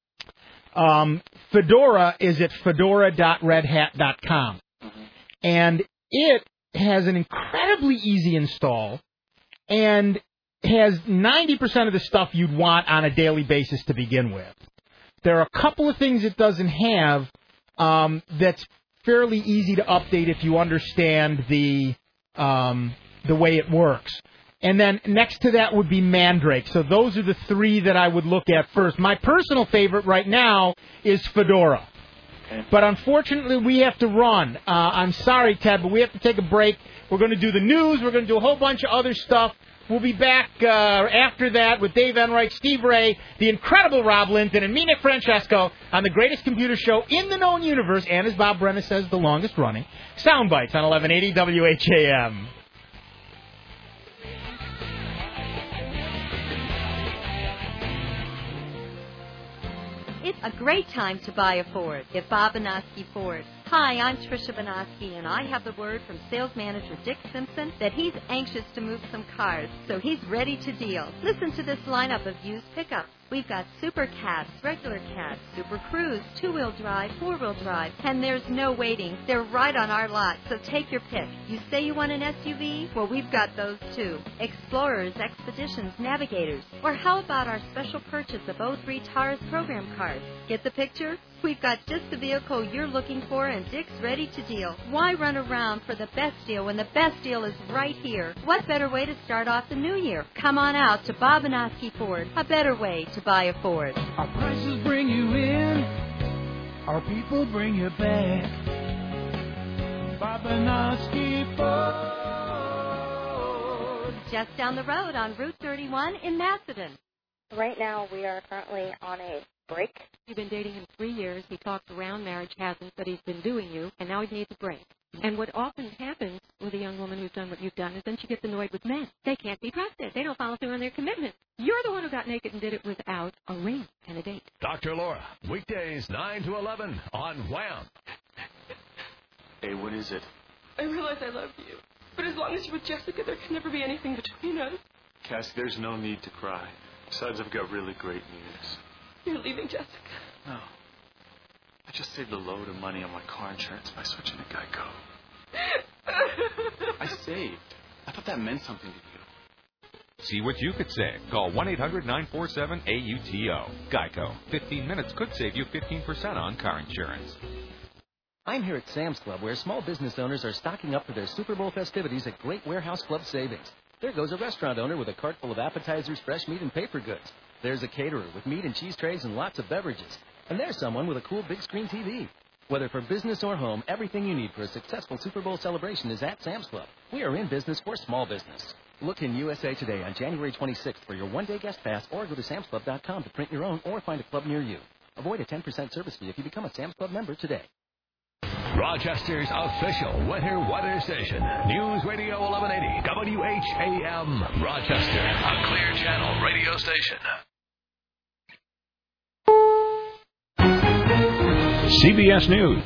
Um, Fedora is at fedora dot red hat dot com. Mm-hmm. And it has an incredibly easy install and has ninety percent of the stuff you'd want on a daily basis to begin with. There are a couple of things it doesn't have um, that's fairly easy to update if you understand the um, the way it works. And then next to that would be Mandrake. So those are the three that I would look at first. My personal favorite right now is Fedora. Okay. But unfortunately, we have to run. Uh, I'm sorry, Ted, but we have to take a break. We're going to do the news. We're going to do a whole bunch of other stuff. We'll be back uh, after that with Dave Enright, Steve Ray, the incredible Rob Linton, and me, Nick Francesco, on the greatest computer show in the known universe, and as Bob Brennan says, the longest running, Soundbites on eleven eighty W H A M. It's a great time to buy a Ford at Bob Benoski Ford. Hi, I'm Tricia Benoski, and I have the word from sales manager Dick Simpson that he's anxious to move some cars, so he's ready to deal. Listen to this lineup of used pickups. We've got Super Cabs, regular cabs, Super Cruise, two-wheel drive, four-wheel drive, and there's no waiting. They're right on our lot, so take your pick. You say you want an S U V? Well, we've got those too. Explorers, Expeditions, Navigators. Or how about our special purchase of oh three Taurus program cars? Get the picture? We've got just the vehicle you're looking for, and Dick's ready to deal. Why run around for the best deal when the best deal is right here? What better way to start off the new year? Come on out to Bob Benoski Ford. A better way to buy a Ford. Our prices bring you in. Our people bring you back. Bob Benoski Ford. Just down the road on Route thirty-one in Macedon. Right now, we are currently on a break. You've been dating him three years. He talks around marriage, hasn't, but he's been doing you, and now he needs a break. And what often happens with a young woman who's done what you've done is then she gets annoyed with men. They can't be trusted. They don't follow through on their commitments. You're the one who got naked and did it without a ring and a date. Doctor Laura, weekdays nine to eleven on Wham. Hey, what is it? I realize I love you, but as long as you're with Jessica, there can never be anything between us. Cassie, there's no need to cry. Besides, I've got really great news. You're leaving Jessica. No. I just saved a load of money on my car insurance by switching to Geico. I saved. I thought that meant something to you. See what you could save. Call one eight hundred nine four seven A U T O. Geico. fifteen minutes could save you fifteen percent on car insurance. I'm here at Sam's Club, where small business owners are stocking up for their Super Bowl festivities at Great Warehouse Club savings. There goes a restaurant owner with a cart full of appetizers, fresh meat, and paper goods. There's a caterer with meat and cheese trays and lots of beverages. And there's someone with a cool big screen T V. Whether for business or home, everything you need for a successful Super Bowl celebration is at Sam's Club. We are in business for small business. Look in U S A Today on January twenty-sixth for your one-day guest pass, or go to Sam's Club dot com to print your own or find a club near you. Avoid a ten percent service fee if you become a Sam's Club member today. Rochester's official winter weather station. News Radio eleven eighty W H A M. Rochester, a Clear Channel radio station. C B S News.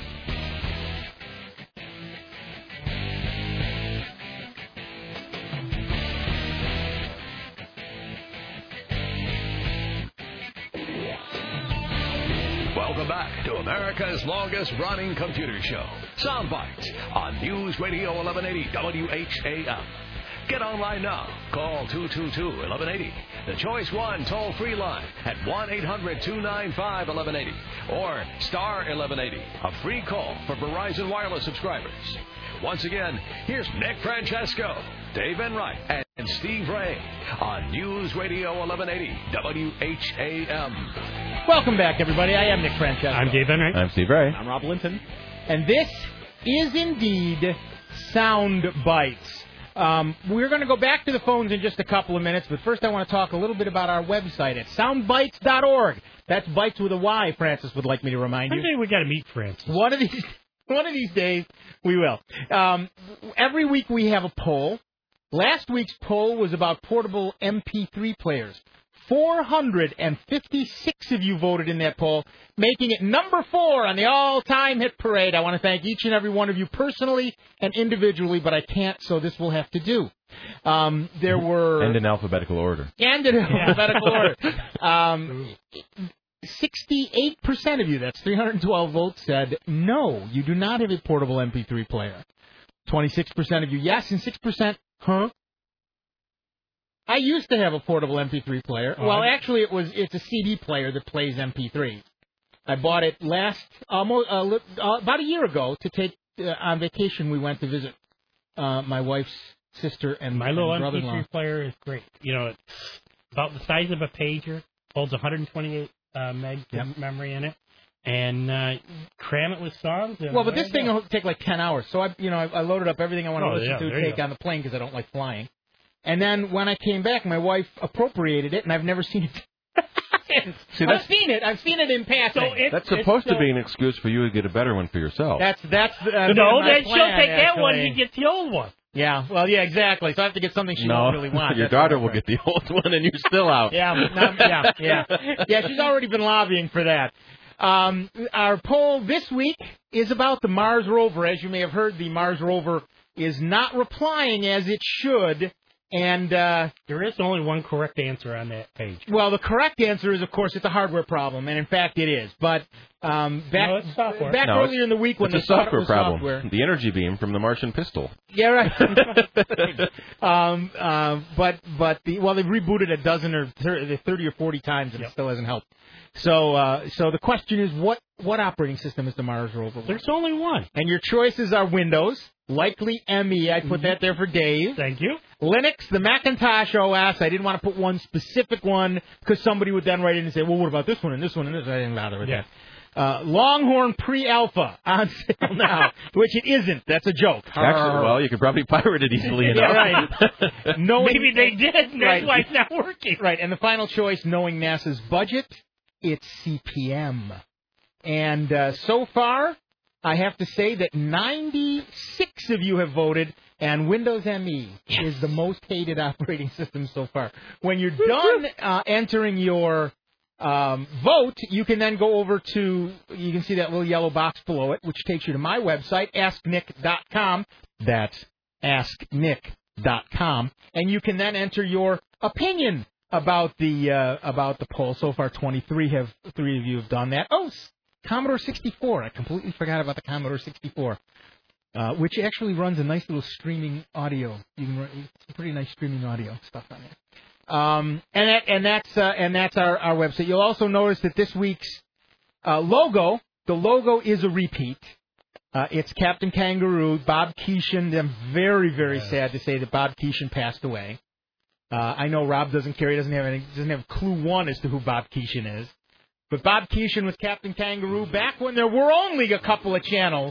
Welcome back to America's longest running computer show, Soundbites, on News Radio eleven eighty W H A M. Get online now. Call two two two, eleven eighty. The Choice One toll-free line at one eight hundred two nine five eleven eighty or star eleven eighty, a free call for Verizon Wireless subscribers. Once again, here's Nick Francesco, Dave Enright, and Steve Ray on News Radio eleven eighty W H A M. Welcome back, everybody. I am Nick Francesco. I'm Dave Enright. I'm Steve Ray. I'm Rob Linton. And this is indeed Sound Bites. Um, we're going to go back to the phones in just a couple of minutes, but first I want to talk a little bit about our website at soundbites dot org. That's bites with a Y, Francis would like me to remind you. One day we got to meet Francis. One of these, one of these days we will. Um, every week we have a poll. Last week's poll was about portable M P three players. four hundred fifty-six of you voted in that poll, making it number four on the all-time hit parade. I want to thank each and every one of you personally and individually, but I can't, so this will have to do. Um, there were... And in alphabetical order. And in alphabetical order. Um, sixty-eight percent of you, that's three hundred twelve votes, said no, you do not have a portable M P three player. twenty-six percent of you, yes, and six percent, huh? I used to have a portable M P three player. Oh. Well, actually, it was it's a C D player that plays M P threes. I bought it last almost uh, uh, about a year ago to take uh, on vacation. We went to visit uh, my wife's sister and My and little M P brother-in-law. three player is great. You know, it's about the size of a pager, holds one hundred twenty-eight uh, meg Yep. of memory in it, and uh, cram it with songs. And Well, but this there thing you go. will take like ten hours. So I, you know, I, I loaded up everything I want to Oh, listen yeah, to, there you take go. on the plane because I don't like flying. And then when I came back, my wife appropriated it, and I've never seen it. See, I've that's, seen it. I've seen it in passing. So it- that's it's supposed to so- be an excuse for you to get a better one for yourself. That's that's uh, no, my then plan, she'll take that one. actually. He gets the old one. Yeah, well, yeah, exactly. So I have to get something she no, don't really want. your That's daughter what will I'm get the old one, and you're still out. Yeah, no, yeah, yeah, yeah. She's already been lobbying for that. Um, our poll this week is about the Mars rover. As you may have heard, the Mars rover is not replying as it should, and uh, There is only one correct answer on that page. well, the correct answer is, of course, it's a hardware problem, and in fact, it is. But um, back No, it's software. back No, earlier in the week when it's they a thought it software was problem. software. The energy beam from the Martian pistol. Yeah, right. um, uh, but but the well, they've rebooted a dozen or thir- thirty or forty times, and it still hasn't helped. So uh, so the question is, what what operating system is the Mars rover? There's only one. And your choices are Windows, likely M E. I put that there for Dave. Thank you. Linux, the Macintosh O S. I didn't want to put one specific one because somebody would then write in and say, well, what about this one and this one and this? I didn't bother with Yeah. that. Uh, Longhorn Pre-Alpha on sale now, which it isn't. That's a joke. Actually, well, you could probably pirate it easily enough. Yeah, right. Knowing, Maybe they did, and that's right. why it's not working. Right, and the final choice, knowing NASA's budget, it's C P M. And uh, so far, I have to say that ninety-six of you have voted, and Windows M E is the most hated operating system so far. When you're done uh, entering your um, vote, you can then go over to, you can see that little yellow box below it, which takes you to my website, ask nick dot com. That's ask nick dot com. And you can then enter your opinion about the uh, about the poll. So far, twenty-three have three of you have done that. Oh, Commodore sixty-four. I completely forgot about the Commodore sixty-four, uh, which actually runs a nice little streaming audio. You can run it's pretty nice streaming audio stuff on there. Um, and that and that's uh, and that's our, our website. You'll also notice that this week's uh, logo, the logo is a repeat. Uh, it's Captain Kangaroo, Bob Keeshan. I'm very very sad to say that Bob Keeshan passed away. Uh, I know Rob doesn't care. He doesn't have any, doesn't have clue one as to who Bob Keeshan is. But Bob Keeshan was Captain Kangaroo back when there were only a couple of channels.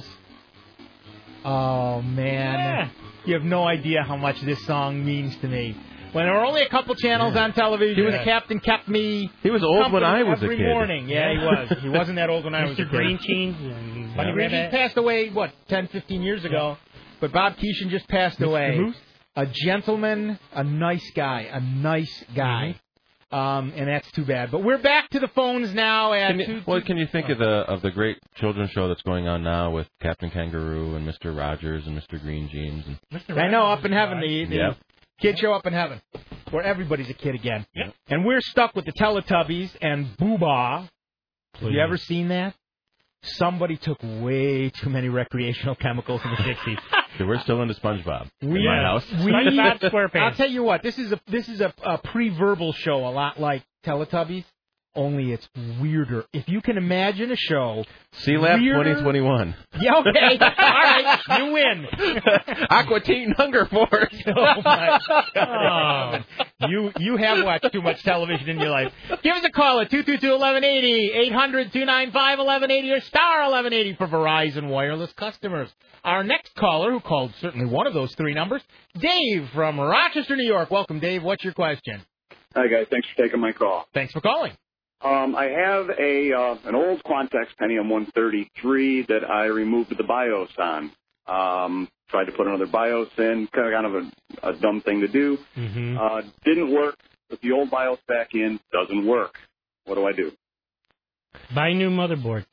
Oh, man. Yeah. You have no idea how much this song means to me. When there were only a couple channels on television, He was- the captain kept me He was old when company I was a every kid. morning. Yeah, he was. He wasn't that old when I was a Mister kid. Green Cheese and Bunny Bunny Rabbit Rabbit. passed away, what, ten, fifteen years ago. But Bob Keeshan just passed Mister away. Moose? A gentleman, a nice guy, a nice guy. Um, and that's too bad. But we're back to the phones now. At Can you, two, what can you think of the of the great children's show that's going on now with Captain Kangaroo and Mister Rogers and Mister Green Jeans? And Mister I know, up in heaven, the, the Yep. kid show up in heaven, where everybody's a kid again. And we're stuck with the Teletubbies and Boo-Bah. Have you ever seen that? Somebody took way too many recreational chemicals in the sixties. So we're still into SpongeBob We, in my house. we SpongeBob SquarePants. I'll tell you what, this is a this is a, a pre-verbal show, a lot like Teletubbies, only it's weirder. If you can imagine a show, C Lab weirder- twenty twenty-one. Yeah, okay, all right, you win. Aqua Teen Hunger Force. Oh my God! You you have watched too much television in your life. Give us a call at two two two, eleven eighty, eight hundred, two nine five, eleven eighty, or star eleven eighty for Verizon Wireless customers. Our next caller, who called certainly one of those three numbers, Dave from Rochester, New York. Welcome, Dave. What's your question? Hi, guys. Thanks for taking my call. Thanks for calling. Um, I have a uh, an old Quantex Pentium one thirty-three that I removed the BIOS on. Um, tried to put another BIOS in, kind of, kind of a, a dumb thing to do. Mm-hmm. Uh, didn't work. Put the old BIOS back in, doesn't work. What do I do? Buy a new motherboard.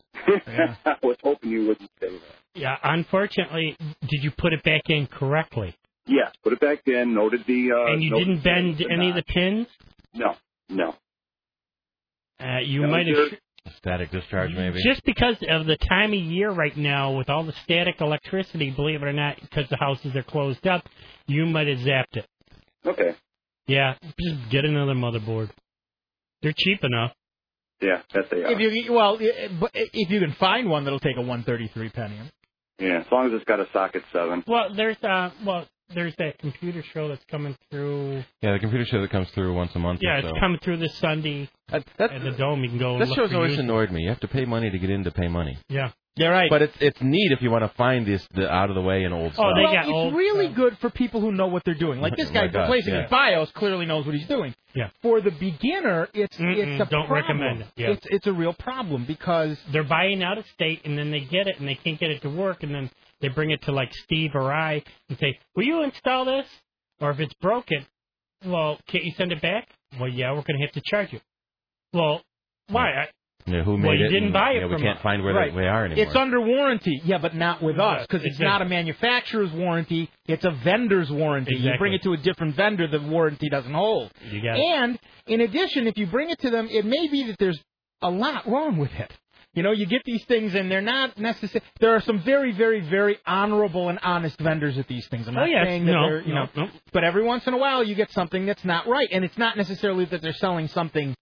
I was hoping you wouldn't say that. Yeah, unfortunately, did you put it back in correctly? Yes, put it back in, noted the... Uh, and you noted didn't bend the any of the pins? No, no. Uh, you No, might have... sir. Static discharge, maybe. Just because of the time of year right now, with all the static electricity, believe it or not, because the houses are closed up, you might have zapped it. Okay. Yeah, just get another motherboard. They're cheap enough. Yeah, that they are. If you well, i- but if you can find one that'll take a one thirty-three Pentium. Yeah, as long as it's got a socket seven. Well, there's uh, well, there's that computer show that's coming through. Yeah, the computer show that comes through once a month. Yeah, or it's so. coming through this Sunday that, that, at the Dome. You can go. That and look show's for always you. annoyed me. You have to pay money to get in to pay money. Yeah. You're right. But it's it's neat if you want to find this the out of the way and old stuff. Oh, well, it's really good for people who know what they're doing. Like this Oh, guy my gosh, replacing yeah. his BIOS clearly knows what he's doing. Yeah. For the beginner, it's Mm-mm, it's a don't problem. recommend it. Yeah. It's it's a real problem because they're buying out of state and then they get it and they can't get it to work and then they bring it to like Steve or I and say, "Will you install this?" Or if it's broken, well, can't you send it back? Well, yeah, we're going to have to charge you. Well, why? I, Yeah, who made well, you it? didn't and, buy it you know, we from can't us. find where Right. they, they are anymore. it's under warranty. Yeah, but not with us because it's Exactly. not a manufacturer's warranty. It's a vendor's warranty. You Exactly. bring it to a different vendor, the warranty doesn't hold. You got it. And in addition, if you bring it to them, it may be that there's a lot wrong with it. You know, you get these things and they're not necessary. There are some very, very, very honorable and honest vendors at these things. I'm Oh, not yes. saying that No, they're, you no, know, no. but every once in a while you get something that's not right, and it's not necessarily that they're selling something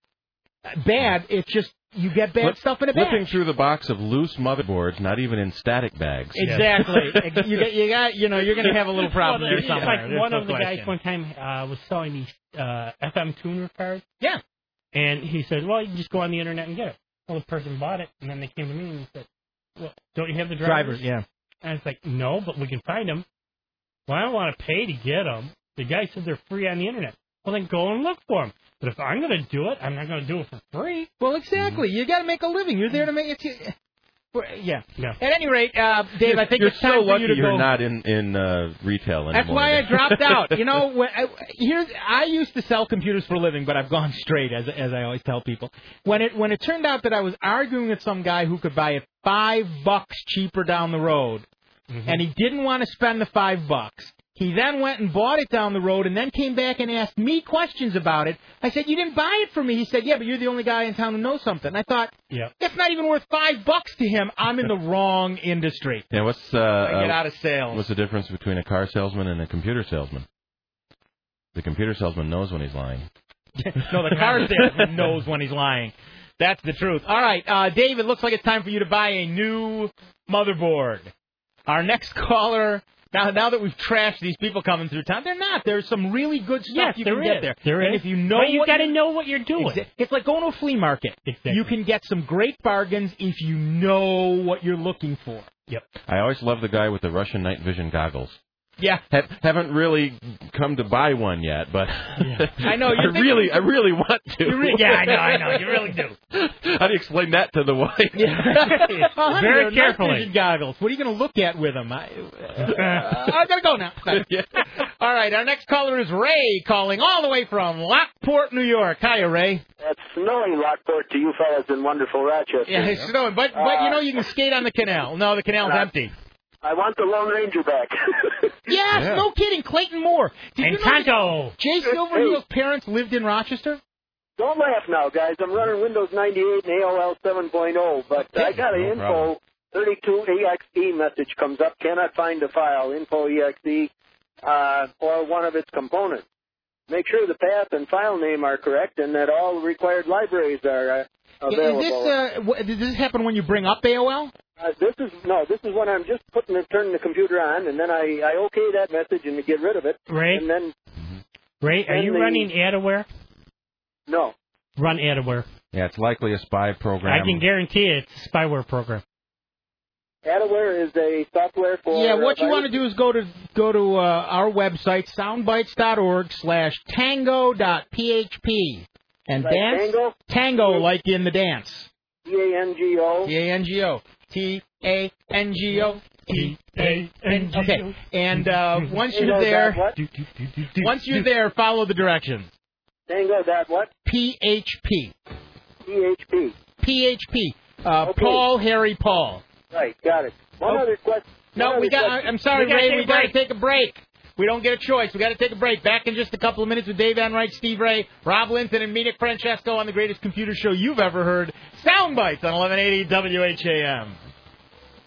bad. It's just you get bad Flip- stuff in a Flipping bag. through the box of loose motherboards, not even in static bags. Exactly. you got, you got, you know, you're going to have a little problem Well, there it's somewhere. Like There's one no of the question. guys one time uh, was selling these uh, F M tuner cards. Yeah. And he said, "Well, you can just go on the internet and get it." Well, the person bought it, and then they came to me and said, "Well, don't you have the drivers?" Drivers, yeah. And it's like, "No, but we can find them." Well, I don't want to pay to get them. The guy said they're free on the internet. Well, then go and look for them. But if I'm going to do it, I'm not going to do it for free. Well, exactly. You got to make a living. You're there to make it. Well, yeah. Yeah. At any rate, uh, Dave, I think you're it's time so for lucky you to you're go. not in in uh, retail anymore. That's why I dropped out. You know, when I, here's I used to sell computers for a living, but I've gone straight, as as I always tell people. When it when it turned out that I was arguing with some guy who could buy it five bucks cheaper down the road, Mm-hmm. and he didn't want to spend the five bucks. He then went and bought it down the road, and then came back and asked me questions about it. I said, "You didn't buy it for me." He said, "Yeah, but you're the only guy in town who knows something." And I thought, Yeah. it's not even worth five bucks to him. I'm in the wrong industry. Yeah, what's uh, I get uh, out of sales. What's the difference between a car salesman and a computer salesman? The computer salesman knows when he's lying. No, the car salesman knows when he's lying. That's the truth. All right, uh, Dave, it looks like it's time for you to buy a new motherboard. Our next caller, now now that we've trashed these people coming through town, they're not. There's some really good stuff Yes, you there can get is. there. There and is. if you know But you what got to you- know what you're doing. Exa- It's like going to a flea market. Exactly. You can get some great bargains if you know what you're looking for. Yep. I always love the guy with the Russian night vision goggles. Yeah. Ha- haven't really come to buy one yet, but I know. I you're thinking- really, I really want to. You re- yeah, I know, I know. You really do. How do you explain that to the wife? Well, honey, Very they're night carefully. vision goggles. What are you going to look at with them? I, uh, I gotta go now. All right, our next caller is Ray, calling all the way from Lockport, New York. Hiya, Ray. That's snowy Lockport to you fellas in wonderful Rochester. Yeah, it's snowing, but but you know you can skate on the canal. No, the canal's Uh, empty. I want the Lone Ranger back. Yes, Yeah. no kidding. Clayton Moore. Did you know that Encanto. Jay Silverheel's parents lived in Rochester? Don't laugh now, guys. I'm running Windows ninety-eight and A O L seven point oh, but I got an No info problem. thirty-two E X E message comes up. Cannot find the file, info E X E, uh, or one of its components. Make sure the path and file name are correct and that all required libraries are uh, available. Is this, uh, w- does this happen when you bring up A O L? Uh, this is no. This is when I'm just putting the turning the computer on, and then I, I okay that message and get rid of it. Ray? And then Ray, are And you the- running Adaware? no. Run Adaware. Yeah, it's likely a spy program. I can guarantee it's a spyware program. Adaware is a software for. Yeah, what uh, you want to do is go to go to uh, our website, soundbites.org slash tango.php. And Like dance? tango? Tango, like in the dance. T A N G O. T A N G O. T A N G O. T A N G O. Okay, and uh, once Tango you're there, dot what? once you're there, follow the directions. Tango dot what? P H P. P H P. P H P. Uh, Okay. Paul, Harry, Paul. Right, got it. One Oh. other question. No, we got. I'm sorry, We gotta Ray. take We a got to break. take a break. We don't get a choice. We got to take a break. Back in just a couple of minutes with Dave Enright, Steve Ray, Rob Linton, and Mina Francesco on the greatest computer show you've ever heard. Sound Bites on eleven eighty W H A M.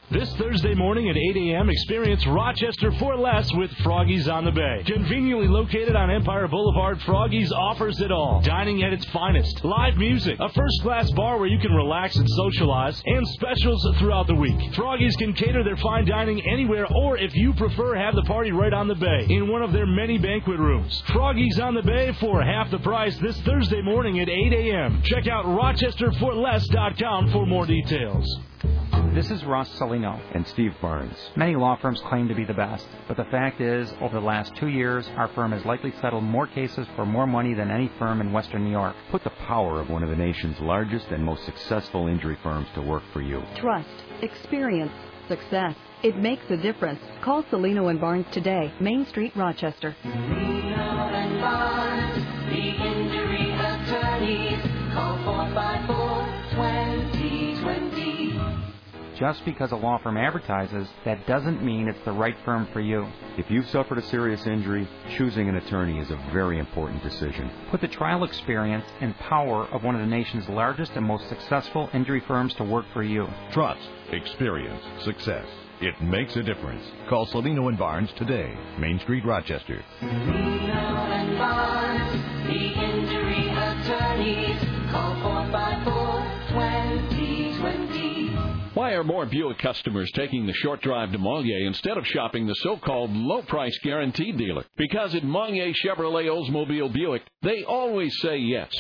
This Thursday morning at eight a.m., experience Rochester for less with Froggy's on the Bay. Conveniently located on Empire Boulevard, Froggy's offers it all. Dining at its finest, live music, a first-class bar where you can relax and socialize, and specials throughout the week. Froggy's can cater their fine dining anywhere, or if you prefer, have the party right on the bay in one of their many banquet rooms. Froggy's on the Bay for half the price this Thursday morning at eight a.m. Check out rochester for less dot com for more details. This is Ross Salino and Steve Barnes. Many law firms claim to be the best, but the fact is, over the last two years, our firm has likely settled more cases for more money than any firm in Western New York. Put the power of one of the nation's largest and most successful injury firms to work for you. Trust, experience, success. It makes a difference. Call Salino and Barnes today, Main Street, Rochester. Salino and Barnes, the injury attorneys. Call four five four, twenty twenty. Just because a law firm advertises, that doesn't mean it's the right firm for you. If you've suffered a serious injury, choosing an attorney is a very important decision. Put the trial experience and power of one of the nation's largest and most successful injury firms to work for you. Trust, experience, success. It makes a difference. Call Salino and Barnes today, Main Street, Rochester. Salino and Barnes, the injury attorneys. Call four five four, twenty twenty. Why are more Buick customers taking the short drive to Mollier instead of shopping the so-called low-price guaranteed dealer? Because at Mollier Chevrolet Oldsmobile Buick, they always say yes.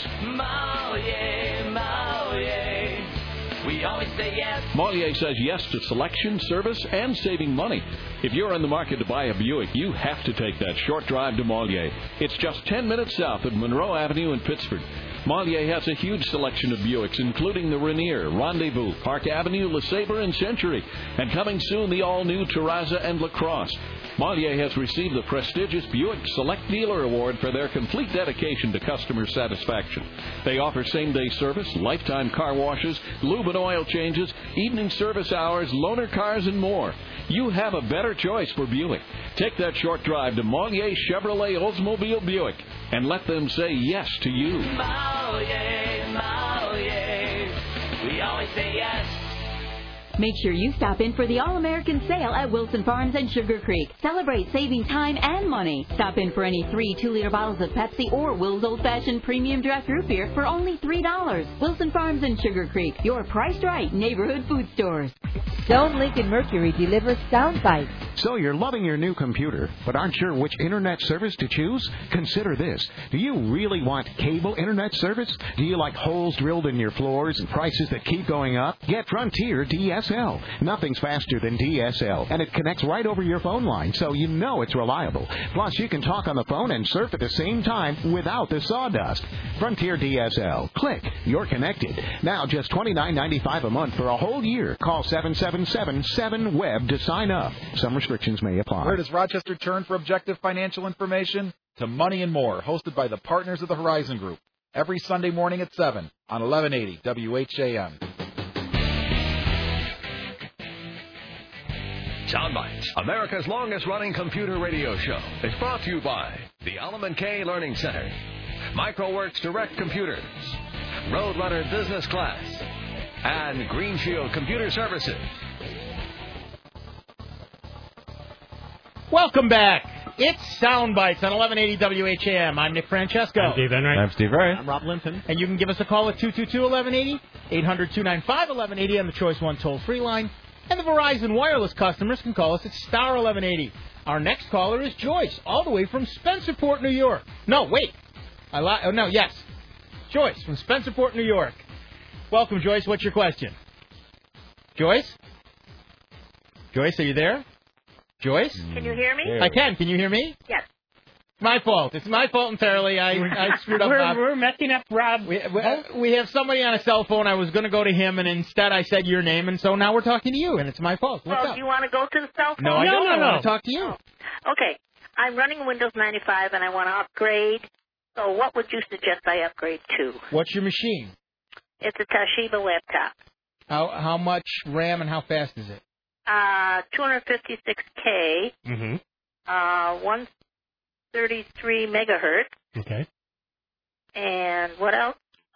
Mollier, Mollier, we always say yes. Mollier says yes to selection, service, and saving money. If you're in the market to buy a Buick, you have to take that short drive to Mollier. It's just ten minutes south of Monroe Avenue in Pittsford. Mollier has a huge selection of Buicks, including the Rainier, Rendezvous, Park Avenue, LeSabre, and Century. And coming soon, the all-new Terrazza and LaCrosse. Mollier has received the prestigious Buick Select Dealer Award for their complete dedication to customer satisfaction. They offer same-day service, lifetime car washes, lube and oil changes, evening service hours, loaner cars, and more. You have a better choice for Buick. Take that short drive to Mollier Chevrolet Oldsmobile Buick and let them say yes to you. Mollier, Mollier, we always say yes. Make sure you stop in for the All-American Sale at Wilson Farms and Sugar Creek. Celebrate saving time and money. Stop in for any three two-liter bottles of Pepsi or Will's Old Fashioned Premium Draft Root Beer for only three dollars. Wilson Farms and Sugar Creek, your priced right neighborhood food stores. Stone Lincoln Mercury delivers sound bites. So you're loving your new computer, but aren't sure which internet service to choose? Consider this. Do you really want cable internet service? Do you like holes drilled in your floors and prices that keep going up? Get Frontier D S L. Nothing's faster than D S L, and it connects right over your phone line, so you know it's reliable. Plus, you can talk on the phone and surf at the same time without the sawdust. Frontier D S L. Click. You're connected. Now just twenty-nine ninety-five a month for a whole year. Call seven seven seven, seven W E B to sign up. Some restrictions may apply. Where does Rochester turn for objective financial information? To Money and More, hosted by the partners of the Horizon Group. Every Sunday morning at seven on eleven eighty W H A M. Soundbites, America's longest-running computer radio show, is brought to you by the Alam and Kay Learning Center, MicroWorks Direct Computers, Roadrunner Business Class, and Green Shield Computer Services. Welcome back. It's Soundbites on eleven eighty W H A M. I'm Nick Francesco. I'm Dave Enright. I'm Steve Ray. I'm Rob Limpton. And you can give us a call at two two two, eleven eighty, eight hundred, two nine five, eleven eighty on the Choice one toll-free line. And the Verizon Wireless customers can call us at star eleven eighty. Our next caller is Joyce, all the way from Spencerport, New York. No, wait. I li- oh, no, yes. Joyce from Spencerport, New York. Welcome, Joyce. What's your question? Joyce? Joyce, are you there? Joyce? Can you hear me? I can. Can you hear me? Yes. My fault. It's my fault entirely. I, I screwed up. We're, Rob. we're messing up Rob. We, we, uh, we have somebody on a cell phone. I was going to go to him, and instead I said your name, and so now we're talking to you, and it's my fault. What's well, up? do you want to go to the cell phone? No, I no, don't. No, I no. want to talk to you. Oh. Okay. I'm running Windows ninety-five, and I want to upgrade. So what would you suggest I upgrade to? What's your machine? It's a Toshiba laptop. How how much RAM and how fast is it? Uh, two fifty-six K. Mm-hmm. Uh, one thirty-three megahertz. Okay. And what else?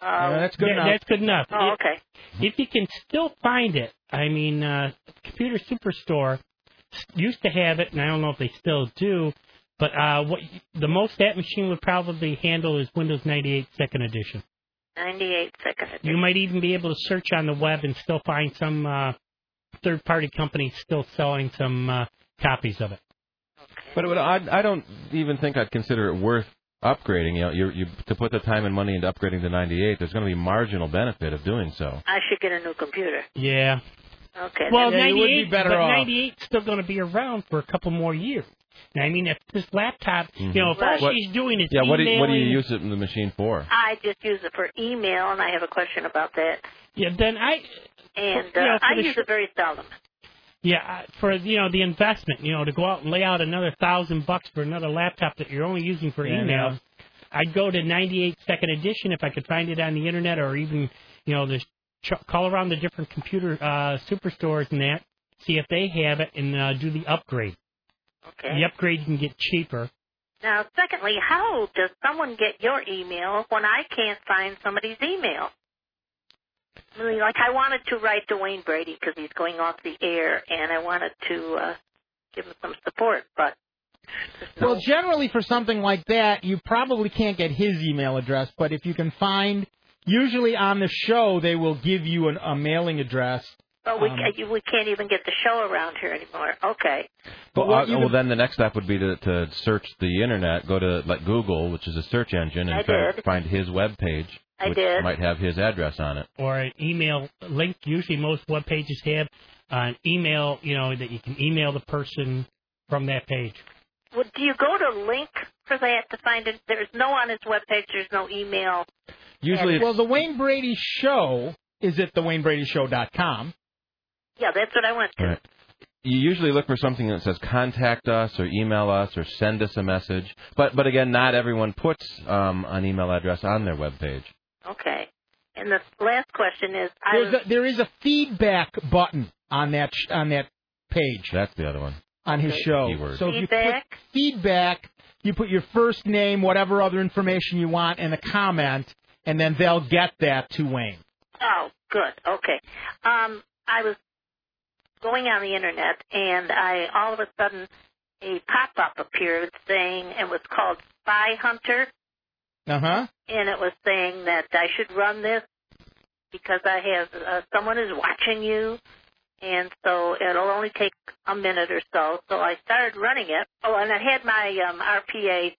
Uh, that's good That- enough. That's good enough. Oh, If- okay. If you can still find it, I mean, uh, Computer Superstore s- used to have it, and I don't know if they still do. But uh, what the most that machine would probably handle is Windows ninety-eight Second Edition. ninety-eight second edition. You might even be able to search on the web and still find some uh, third-party companies still selling some uh, copies of it. But, but I, I don't even think I'd consider it worth upgrading. You know, you, you to put the time and money into upgrading to ninety-eight. There's going to be marginal benefit of doing so. I should get a new computer. Yeah. Okay. Well, then- ninety-eight, but ninety-eight's still going to be around for a couple more years. Now, I mean, if this laptop, Mhm. you know, if all What- she's doing is yeah, what do you, what do you emailing- use it in the machine for? I just use it for email, and I have a question about that. Yeah, then I, And you uh, know, for I the use sh- it very seldom. yeah, uh, for you know the investment, you know, to go out and lay out another thousand bucks for another laptop that you're only using for Yeah, I email. know. I'd go to ninety-eight Second Edition if I could find it on the internet, or even you know, the ch- call around the different computer uh, superstores and that, see if they have it, and uh, do the upgrade. Okay. The upgrade can get cheaper. Now, secondly, how does someone get your email when I can't find somebody's email? I mean, like, I wanted to write to Wayne Brady because he's going off the air, and I wanted to uh, give him some support, but Well, generally for something like that, you probably can't get his email address, but if you can find, usually on the show, they will give you an, a mailing address. but we Um, ca- we can't even get the show around here anymore. Okay. Well, what uh, you well, would- then the next step would be to, to search the internet, go to like Google, which is a search engine, and I try to did. find his web page, I which did. might have his address on it. Or an email link. Usually most web pages have an email, you know, that you can email the person from that page. Well, do you go to link for that to find it? There's no on his webpage. There's no email. Usually, well, the Wayne Brady Show is at the wayne brady show dot com. Yeah, that's what I went to. Right. You usually look for something that says contact us or email us or send us a message. But but again, not everyone puts um, an email address on their web page. Okay. And the last question is, I There's a, there is a feedback button on that sh- on that page That's the other one. on his Okay. show. Keyword. So if you Feedback? click feedback, you put your first name, whatever other information you want, and a comment, and then they'll get that to Wayne. Oh, good. Okay. Um, I was going on the internet, and I all of a sudden a pop-up appeared saying it was called Spy Hunter, Uh huh. and it was saying that I should run this because I have uh, someone is watching you, and so it'll only take a minute or so. So I started running it. Oh, and I had my um, R P A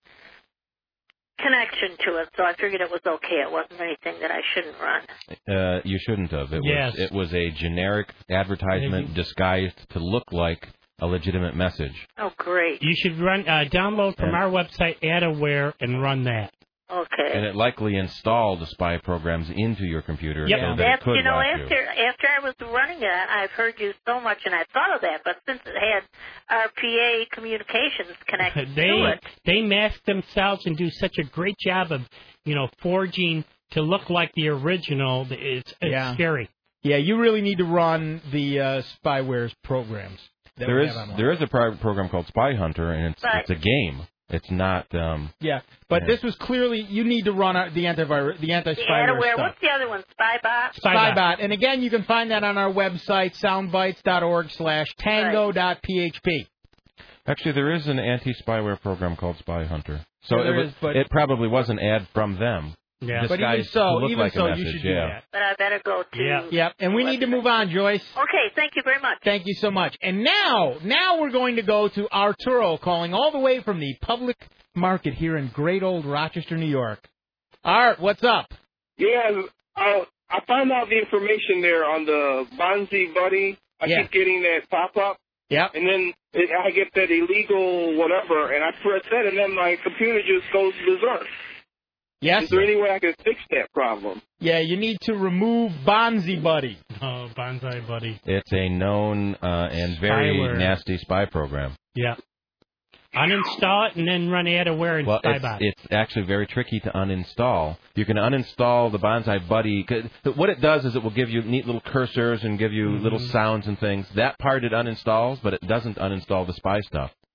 connection to it, so I figured it was okay. It wasn't anything that I shouldn't run. Uh, you shouldn't have. It Yes. was it was a generic advertisement disguised to look like a legitimate message. Oh, great. You should run uh, download from Yeah. our website AdAware and run that. Okay. And it likely installed the spy programs into your computer Yep. so that That's, it could you know, watch after you. after I was running it, I've heard you so much, and I thought of that. But since it had R P A communications connected to They it, they mask themselves and do such a great job of you know forging to look like the original. It's, it's Yeah. scary. Yeah, you really need to run the uh, spyware's programs. that There we is have online. there is a pro- program called Spy Hunter, and it's But- it's a game. It's not. Um, Yeah, but Yeah. this was clearly you need to run uh, the antivirus, the the anti-spyware Adaware. stuff. What's the other one? Spybot. Spybot. And again, you can find that on our website, soundbites.org slash tango.php. Actually, there is an anti-spyware program called Spy Hunter. So Yeah, it, there was, is, but- it probably was an ad from them. Yeah. But even disguised so, to look even like so, a you message, should do yeah. that. But I better go to. Yeah. Yep, and we need to move on, Joyce. Okay. Thank you very much. Thank you so much. And now, now we're going to go to Arturo, calling all the way from the public market here in great old Rochester, New York. Art, what's up? Yeah, uh, I found out the information there on the Bonzi Buddy. I Yeah. keep getting that pop-up. Yep. And then it, I get that illegal whatever, and I press that, and then my computer just goes berserk. Yes. Is there any way I can fix that problem? Yeah, you need to remove Bonzi Buddy. Oh, Bonsai Buddy. It's a known uh, and very Spyware. nasty spy program. Yeah. Uninstall it and then run AdAware and Well, it's, Spybot. it's actually very tricky to uninstall. You can uninstall the Bonsai Buddy. 'Cause what it does is it will give you neat little cursors and give you Mm-hmm. little sounds and things. That part it uninstalls, but it doesn't uninstall the spy stuff.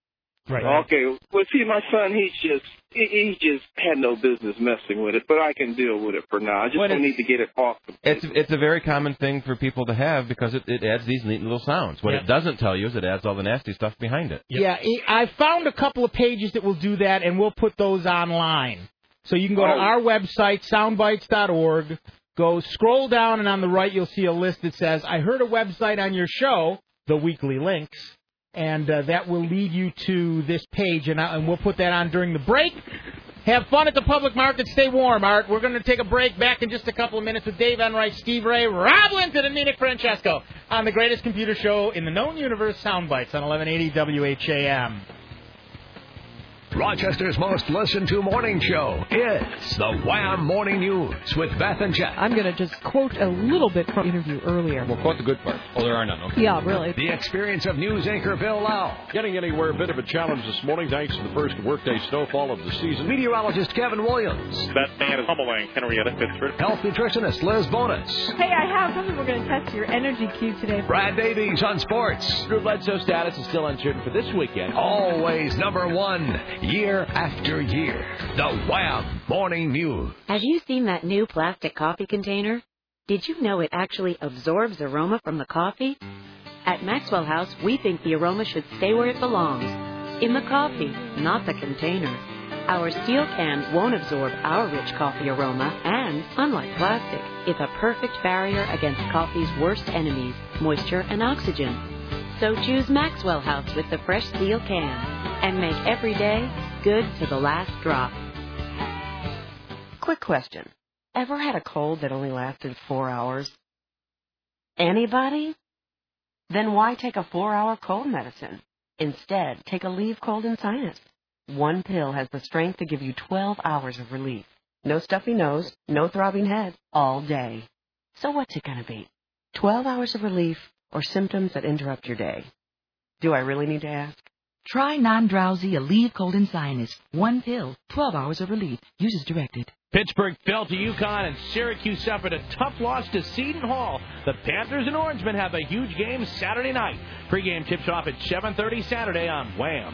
Right. Okay. Well, see, my son, he's just he, he just had no business messing with it, but I can deal with it for now. I just Well, don't it's- need to get it off. The It's it's a very common thing for people to have because it, it adds these neat little sounds. What Yeah. it doesn't tell you is it adds all the nasty stuff behind it. Yeah, I I found a couple of pages that will do that, and we'll put those online. So you can go to Oh. our website, soundbites dot org, go scroll down, and on the right you'll see a list that says, I heard a website on your show, the weekly links, and uh, that will lead you to this page, and, I, and we'll put that on during the break. Have fun at the public market. Stay warm, Art. We're going to take a break. Back in just a couple of minutes with Dave Enright, Steve Ray, Rob Linton, and me, Nick Francesco, on the greatest computer show in the known universe, Soundbites, on eleven eighty W H A M. Rochester's most listened to morning show is the Wham Morning News with Beth and Jeff. I'm going to just quote a little bit from the interview earlier. We'll quote the good part. Oh, there are none. Okay. Yeah, really. The experience of news anchor Bill Lau. Getting anywhere, a bit of a challenge this morning thanks to the first workday snowfall of the season. Meteorologist Kevin Williams. That man is pummeling Henrietta Pittsburgh. Health nutritionist Liz Bonus. Hey, I have something we're going to test your energy cue today. Brad Davies on sports. Drew Bledsoe's status is still uncertain for this weekend. Always number one, year after year. The Wham Morning News. Have you seen that new plastic coffee container? Did you know it actually absorbs aroma from the coffee? At Maxwell House, we think the aroma should stay where it belongs, in the coffee, not the container. Our steel can won't absorb our rich coffee aroma, and, unlike plastic, it's a perfect barrier against coffee's worst enemies, moisture and oxygen. So choose Maxwell House with the fresh steel can, and make every day good to the last drop. Quick question. Ever had a cold that only lasted four hours? Anybody? Then why take a four-hour cold medicine? Instead, take Aleve Cold and Sinus. One pill has the strength to give you twelve hours of relief. No stuffy nose, no throbbing head, all day. So what's it gonna be? twelve hours of relief or symptoms that interrupt your day? Do I really need to ask? Try non-drowsy Aleve Cold and Sinus. One pill, twelve hours of relief. Use as directed. Pittsburgh fell to UConn, and Syracuse suffered a tough loss to Seton Hall. The Panthers and Orangemen have a huge game Saturday night. Pre-game tips off at seven thirty Saturday on Wham.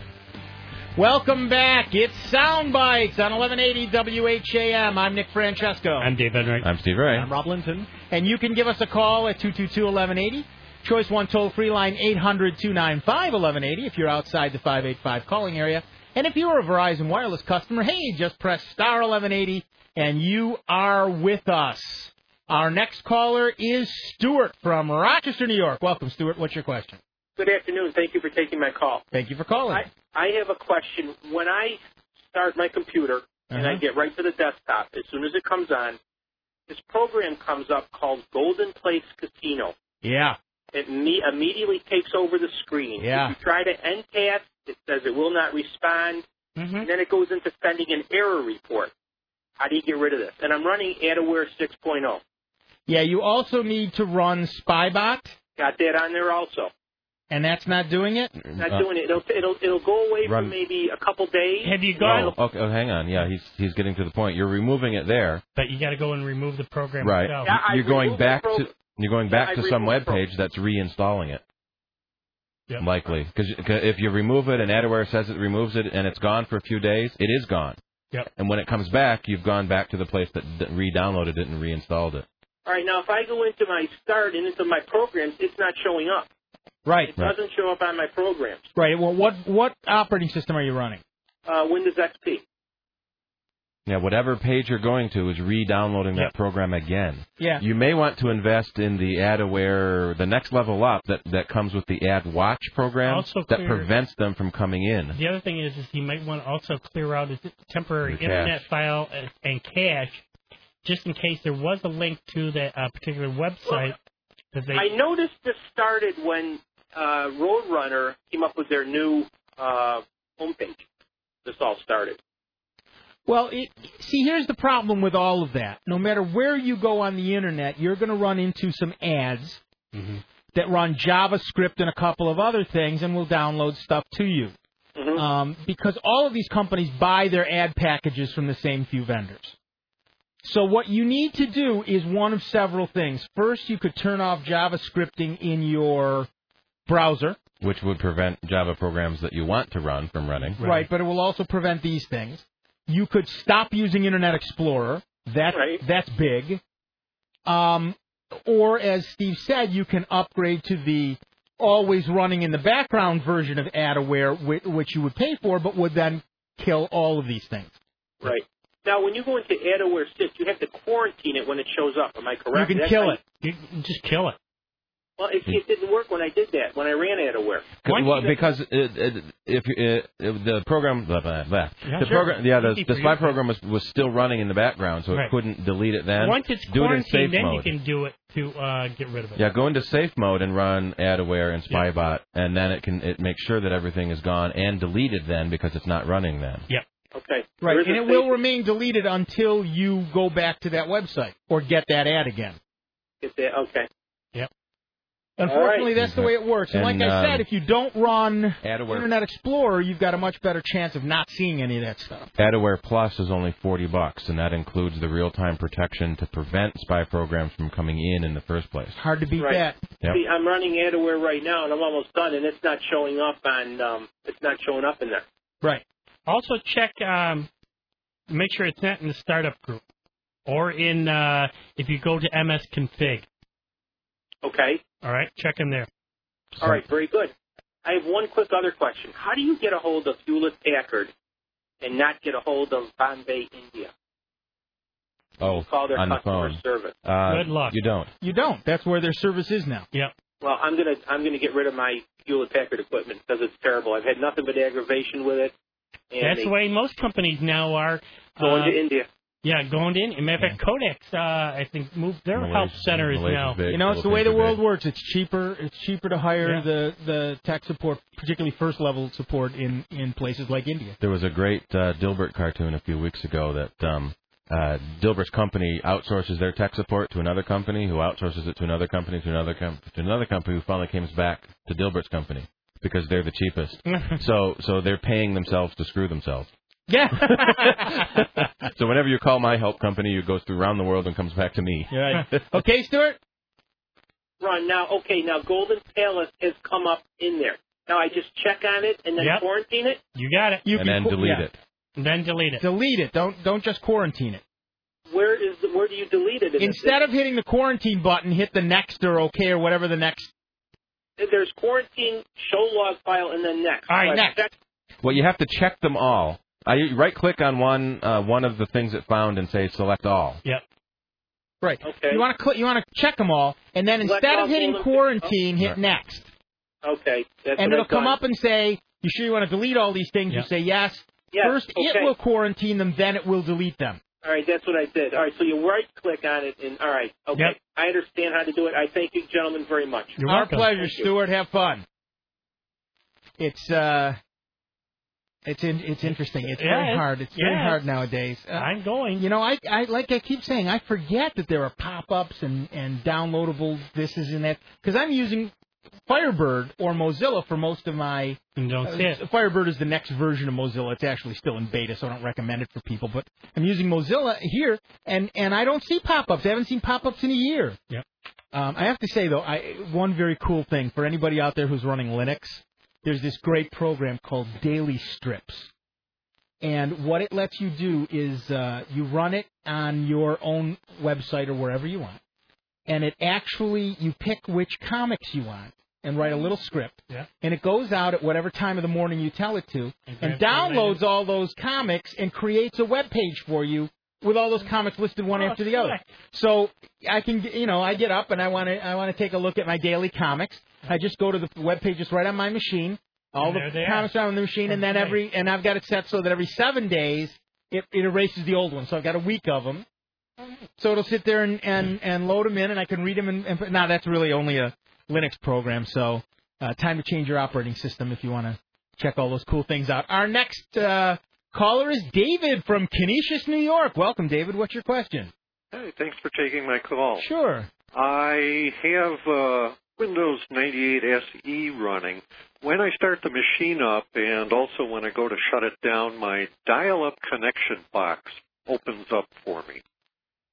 Welcome back. It's Soundbites on eleven eighty W H A M. I'm Nick Francesco. I'm Dave Enright. I'm Steve Ray. I'm Rob Linton. And you can give us a call at two two two, eleven eighty. Choice one toll-free line eight hundred, two nine five, eleven eighty if you're outside the five eight five calling area. And if you're a Verizon Wireless customer, hey, just press star eleven eighty and you are with us. Our next caller is Stuart from Rochester, New York. Welcome, Stuart. What's your question? Good afternoon. Thank you for taking my call. Thank you for calling. I, I have a question. When I start my computer and I Uh-huh. get right to the desktop, as soon as it comes on, this program comes up called Golden Place Casino. Yeah. It me- immediately takes over the screen. Yeah. If you try to end task, it says it will not respond, Mm-hmm. and then it goes into sending an error report. How do you get rid of this? And I'm running AdAware six point oh. Yeah, you also need to run Spybot, Got that on there also. and that's not doing it? Not Uh, doing it. It'll it'll it'll go away Run- for maybe a couple days. Have you Oh, gone? okay, oh, hang on. Yeah, he's he's getting to the point. You're removing it there. But you got to go and remove the program Right. itself. Yeah, I You're going removed the back pro- to you're going Yeah, back I to some removed web the pro- page that's reinstalling it. Yep. Likely, because if you remove it and AdAware says it removes it and it's gone for a few days, it is gone. Yep. And when it comes back, you've gone back to the place that d- re-downloaded it and reinstalled it. All right, now if I go into my start and into my programs, it's not showing up. Right. It doesn't show up on my programs. Right. Well, what what operating system are you running? Uh, Windows X P. Yeah, whatever page you're going to is re-downloading that Yep. program again. Yeah. You may want to invest in the AdAware, the next level up that, that comes with the AdWatch program Also that clear- prevents them from coming in. The other thing is, is you might want to also clear out a temporary The cache. internet file and, and cache, just in case there was a link to that uh, particular website. That they, I noticed this started when uh, Roadrunner came up with their new uh, homepage. This all started. Well, it, see, here's the problem with all of that. No matter where you go on the Internet, you're going to run into some ads Mm-hmm. that run JavaScript and a couple of other things and will download stuff to you. Mm-hmm. Um, because all of these companies buy their ad packages from the same few vendors. So what you need to do is one of several things. First, you could turn off JavaScripting in your browser. which would prevent Java programs that you want to run from running. Right, but it will also prevent these things. You could stop using Internet Explorer. That, That's big. Um, or, as Steve said, you can upgrade to the always running in the background version of AdAware, whi- which you would pay for, but would then kill all of these things. Right. Now, when you go into AdAware Sys, you have to quarantine it when it shows up. Am I correct? You can That's kill how it. You just kill it. Well, it, it didn't work when I did that, when I ran AdAware. Well, because it, it, if it, if the program, blah, blah, blah. Yeah, the sure. program, yeah, the, Easy the for spy you. program was, was still running in the background, so Right. it couldn't delete it then. Once it's do it in safe quarantined, then mode. you can do it to uh, get rid of it. Yeah, go into safe mode and run AdAware and Spybot, and then it can it makes sure that everything is gone and deleted then because it's not running then. Yep. Okay. Right, There is and a it will safe- remain deleted until you go back to that website or get that ad again. Get that, okay. Yep. Unfortunately, All right. that's the way it works. And, And, like I um, said, if you don't run AdAware- Internet Explorer, you've got a much better chance of not seeing any of that stuff. AdAware Plus is only forty bucks, and that includes the real-time protection to prevent spy programs from coming in in the first place. Hard to beat Right. that. Yep. See, I'm running AdAware right now, and I'm almost done, and it's not showing up on. Um, it's not showing up in there. Right. Also check, um, make sure it's not in the startup group or in uh, if you go to M S Config. Okay. All right, check in there. All right. Very good. I have one quick other question. How do you get a hold of Hewlett Packard and not get a hold of Bombay, India? Oh, Call their on the customer phone. service. Uh, Good luck. You don't. You don't. That's where their service is now. Yep. Well, I'm gonna I'm gonna get rid of my Hewlett Packard equipment because it's terrible. I've had nothing but aggravation with it. And That's they the way most companies now are. going uh, to India. Yeah, going to India. Matter of fact, Codex, uh, I think, moved their Malaysia- help centers Malaysia's now. big. You know, it's the way the world works. It's cheaper. It's cheaper to hire Yeah. the, the tech support, particularly first level support in, in places like India. There was a great uh, Dilbert cartoon a few weeks ago that um, uh, Dilbert's company outsources their tech support to another company, who outsources it to another company, to another com- to another company, who finally comes back to Dilbert's company because they're the cheapest. so so they're paying themselves to screw themselves. Yeah. So whenever you call my help company, it goes through around the world and comes back to me. Right. Okay, Stuart? Ron, now, okay, now Golden Palace has come up in there. Now I just check on it and then Yep. quarantine it? You got it. You and can then qu- delete yeah. it. And then delete it. Delete it. Don't don't just quarantine it. Where is the, where do you delete it? In Instead of hitting the quarantine button, hit the next or okay or whatever the next. the, there's quarantine, show log file, and then next. All right, So I next. check- Well, you have to check them all. I right click on one uh, one of the things it found and say select all. Yep. Right. Okay. You want to cl- you want to check them all, and then Select instead all of hitting golden- quarantine, hit Right. next, Okay. That's and what it'll I've come done. up and say, "You sure you want to delete all these things?" Yep. You say yes. Yes, First, okay. it will quarantine them, then it will delete them. All right, that's what I did. All right, so you right click on it, and all right, okay. Yep. I understand how to do it. I thank you, gentlemen, very much. You're Our welcome. pleasure, Thank you. Stuart. Have fun. It's uh, it's in, it's interesting. It's Yeah, very it's- hard. It's yeah, very hard it's- nowadays. Uh, I'm going. You know, I, I like I keep saying, I forget that there are pop-ups and and downloadable this is and that because I'm using Firebird or Mozilla for most of my. And don't uh, see it. Firebird is the next version of Mozilla. It's actually still in beta, so I don't recommend it for people. But I'm using Mozilla here, and and I don't see pop-ups. I haven't seen pop-ups in a year. Yep. Um, I have to say though, I one very cool thing for anybody out there who's running Linux, there's this great program called Daily Strips. And what it lets you do is uh, you run it on your own website or wherever you want. And it actually, you pick which comics you want and write a little script. Yeah. And it goes out at whatever time of the morning you tell it to And and grabs downloads all those comics and creates a web page for you with all those comics listed one Oh, after the other. sick. So I can, you know, I get up and I want to, I want to take a look at my daily comics. I just go to the web pages right on my machine. All And the there they comics are on the machine, and then Nice. every, and I've got it set so that every seven days it, it erases the old one. So I've got a week of them. So it'll sit there and, and, and load them in, and I can read them. And, and now that's really only a Linux program, so uh, time to change your operating system if you want to check all those cool things out. Our next uh, caller is David from Canisius, New York. Welcome, David. What's your question? Hey, thanks for taking my call. Sure. I have uh, Windows ninety-eight S E running. When I start the machine up and also when I go to shut it down, my dial-up connection box opens up for me.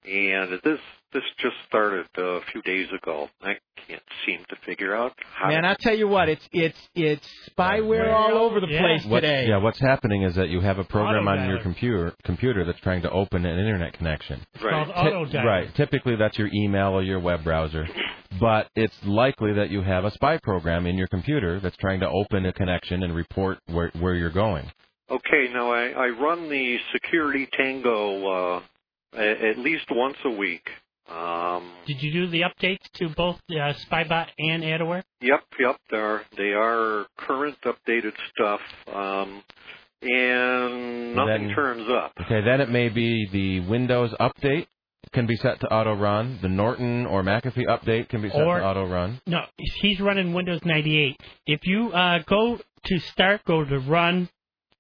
and this this just started a few days ago. I can't seem to figure out how. Man, to... I'll tell you what, it's it's it's spyware all over the place What- today. yeah, what's happening is that you have a program on your Autodialer. computer computer that's trying to open an internet connection. Right. It's called Autodialer. Right. Typically, that's your email or your web browser. But it's likely that you have a spy program in your computer that's trying to open a connection and report where where you're going. Okay, now I, I run the Security Tango uh, a- at least once a week. Um, Did you do the updates to both uh, Spybot and Adaware? Yep, yep. They're, they are current, updated stuff, um, and nothing Then- turns up. Okay, then it may be the Windows update can be set to auto run. The Norton or McAfee update can be set Or- to auto run. No, he's running Windows ninety-eight. If you uh, go to Start, go to Run,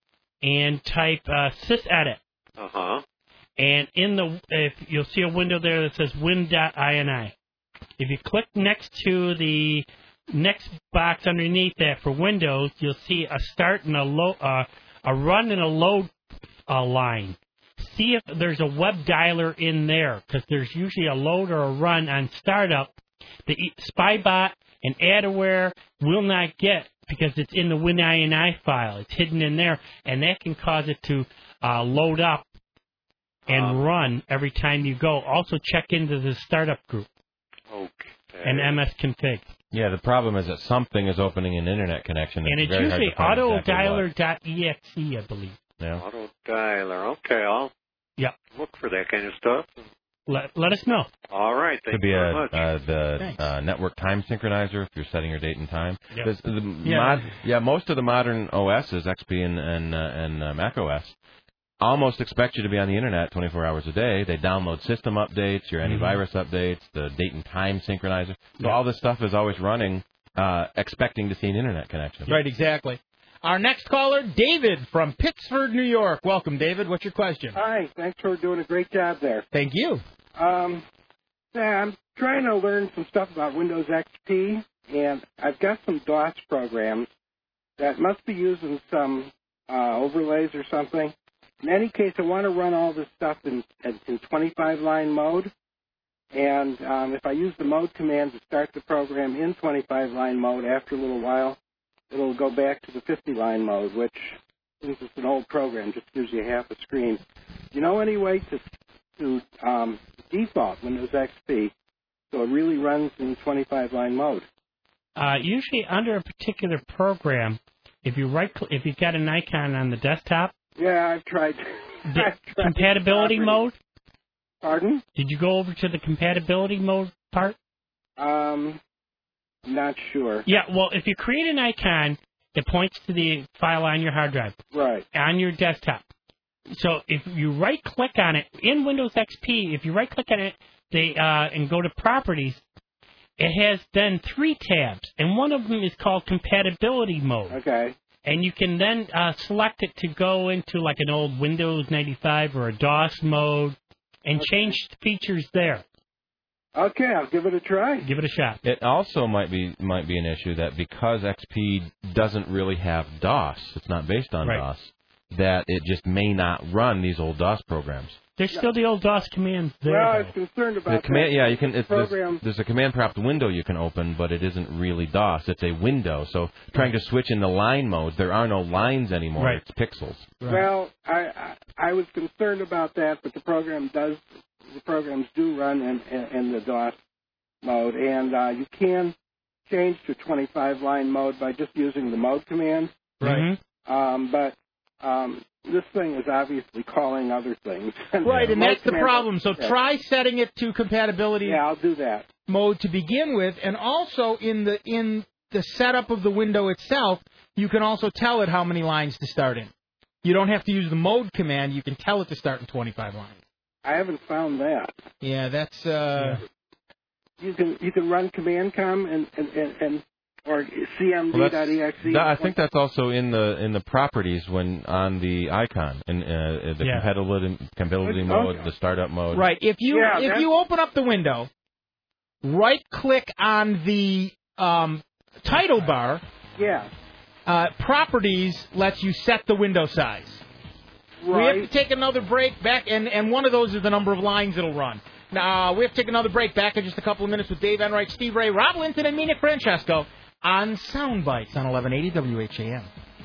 and type uh, sysedit. Uh huh. And in the, if you'll see a window there that says win.ini. If you click next to the next box underneath that for Windows, you'll see a start and a load, uh, a run and a load uh, line. See if there's a web dialer in there, because there's usually a load or a run on startup. The e- Spybot and Adaware will not get because it's in the WinINI file. It's hidden in there, and that can cause it to uh, load up and Um, run every time you go. Also check into the startup group Okay. and M S config. Yeah, the problem is that something is opening an internet connection. And it's very hard usually to find exactly what. autodialer.exe, I believe. Yeah. Auto dialer. Okay, I'll Yeah. look for that kind of stuff. Let, let us know. All right. Thank Could be you a, very much. uh, the Thanks. uh, network time synchronizer if you're setting your date and time. Yep. There's the Yeah. mod, yeah, most of the modern O Ss, X P and and, uh, and uh, Mac O S, almost expect you to be on the internet twenty-four hours a day. They download system updates, your Mhm. antivirus updates, the date and time synchronizer. So Yeah. all this stuff is always running, uh, expecting to see an internet connection. Right, exactly. Our next caller, David from Pittsford, New York. Welcome, David. What's your question? Hi, thanks for doing a great job there. Thank you. Um, yeah, I'm trying to learn some stuff about Windows X P, and I've got some DOS programs that must be using some uh, overlays or something. In any case, I want to run all this stuff in, in twenty-five line mode, and um, if I use the mode command to start the program in twenty-five line mode, after a little while, it'll go back to the fifty line mode, which, since it's an old program, just gives you half a screen. Do you know any way to to um, default Windows X P so it really runs in twenty-five line mode? Uh, usually under a particular program, if you right, if you've got an icon on the desktop, Yeah, I've tried. the I've tried compatibility operating- mode. Pardon? Did you go over to the compatibility mode part? Um, not sure. Yeah, well, if you create an icon that points to the file on your hard drive, Right. on your desktop. So if you right-click on it in Windows X P, if you right-click on it, they uh, and go to Properties, it has then three tabs, and one of them is called Compatibility Mode. Okay. And you can then uh, select it to go into like an old Windows ninety-five or a DOS mode, and change features there. Okay, I'll give it a try. Give it a shot. It also might be might be an issue that because X P doesn't really have DOS, it's not based on Right. DOS, that it just may not run these old DOS programs. There's still the old DOS commands there. Well, I though. was concerned about The command, that. yeah, you can. It's, there's, program. there's a command prompt window you can open, but it isn't really DOS. It's a window. So trying to switch into line mode, there are no lines anymore. Right. It's pixels. Well, I, I I was concerned about that, but the program does the programs do run in in, in the DOS mode, and uh, you can change to twenty-five line mode by just using the mode command. Right. Um, but um, this thing is obviously calling other things. Right, the and mode that's the command- problem. So yeah. try setting it to compatibility Yeah, I'll do that. mode to begin with, and also in the in the setup of the window itself, you can also tell it how many lines to start in. You don't have to use the mode command. You can tell it to start in twenty-five lines. I haven't found that. Yeah, that's uh. You can you can run command com and and, and, and or C M D Well, dot that's- E X E. that- I think that's also in the in the properties when on the icon in uh, the Yeah. compatibility compatibility Okay. mode, the startup mode. Right. If you Yeah, if that's- you open up the window, right click on the um, title bar. Yeah. Uh, properties lets you set the window size. We have to Right. take another break back, and, and one of those is the number of lines it'll run. Now, we have to take another break. Back in just a couple of minutes with Dave Enright, Steve Ray, Rob Linton, and me, Nick Francesco, on Soundbites on eleven eighty W H A M.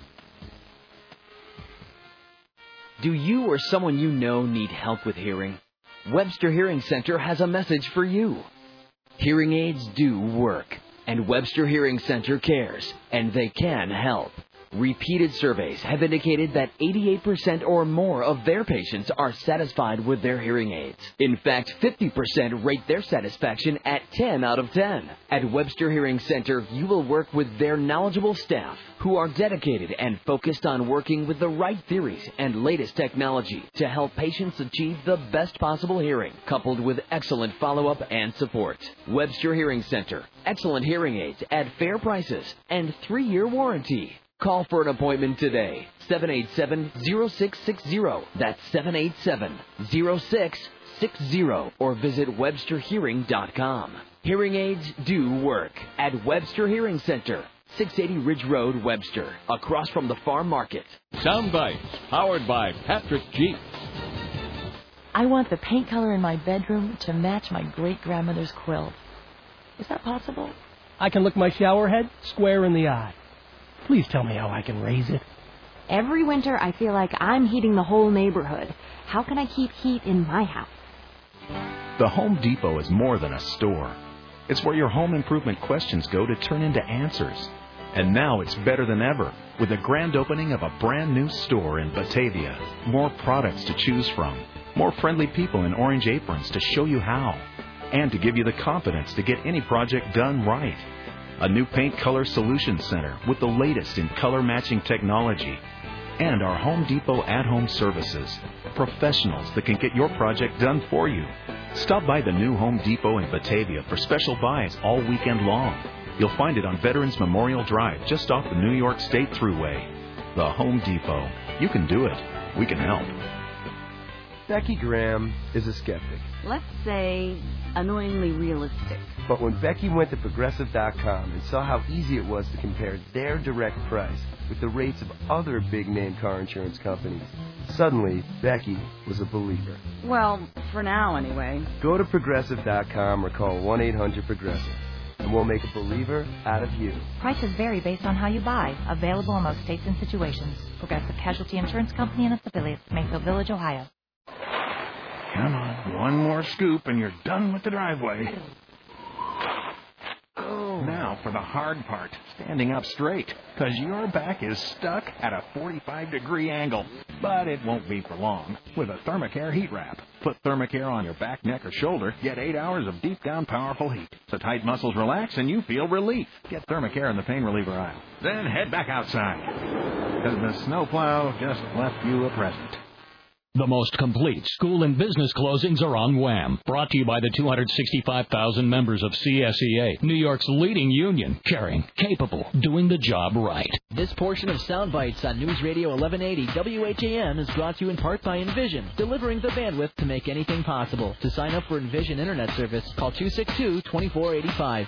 Do you or someone you know need help with hearing? Webster Hearing Center has a message for you. Hearing aids do work, and Webster Hearing Center cares, and they can help. Repeated surveys have indicated that eighty-eight percent or more of their patients are satisfied with their hearing aids. In fact, fifty percent rate their satisfaction at ten out of ten. At Webster Hearing Center, you will work with their knowledgeable staff who are dedicated and focused on working with the right theories and latest technology to help patients achieve the best possible hearing, coupled with excellent follow-up and support. Webster Hearing Center, excellent hearing aids at fair prices and three-year warranty. Call for an appointment today. seven eight seven, zero six six zero. That's seven eight seven, zero six six zero. Or visit webster hearing dot com. Hearing aids do work at Webster Hearing Center, six eighty Ridge Road, Webster, across from the Farm Market. Soundbites, powered by Patrick Jeep. I want the paint color in my bedroom to match my great-grandmother's quilt. Is that possible? I can look my shower head square in the eye. Please tell me how I can raise it. Every winter, I feel like I'm heating the whole neighborhood. How can I keep heat in my house? The Home Depot is more than a store. It's where your home improvement questions go to turn into answers. And now it's better than ever with the grand opening of a brand new store in Batavia. More products to choose from. More friendly people in orange aprons to show you how. And to give you the confidence to get any project done right. A new paint color solution center with the latest in color matching technology. And our Home Depot at-home services. Professionals that can get your project done for you. Stop by the new Home Depot in Batavia for special buys all weekend long. You'll find it on Veterans Memorial Drive just off the New York State Thruway. The Home Depot. You can do it. We can help. Becky Graham is a skeptic. Let's say annoyingly realistic. But when Becky went to Progressive dot com and saw how easy it was to compare their direct price with the rates of other big-name car insurance companies, suddenly Becky was a believer. Well, for now anyway. Go to Progressive dot com or call one eight hundred progressive, and we'll make a believer out of you. Prices vary based on how you buy. Available in most states and situations. Progressive Casualty Insurance Company and its affiliates. Mayfield Village, Ohio. Come on, one more scoop and you're done with the driveway. Oh. Now for the hard part, standing up straight, because your back is stuck at a forty-five degree angle. But it won't be for long with a Thermacare heat wrap. Put Thermacare on your back, neck, or shoulder, get eight hours of deep down powerful heat. So tight muscles relax and you feel relief. Get Thermacare in the pain reliever aisle. Then head back outside, because the snowplow just left you a present. The most complete school and business closings are on Wham! Brought to you by the two hundred sixty-five thousand members of C S E A, New York's leading union, caring, capable, doing the job right. This portion of Soundbites on News Radio eleven eighty W H A M is brought to you in part by Envision, delivering the bandwidth to make anything possible. To sign up for Envision Internet service, call two six two, two four eight five.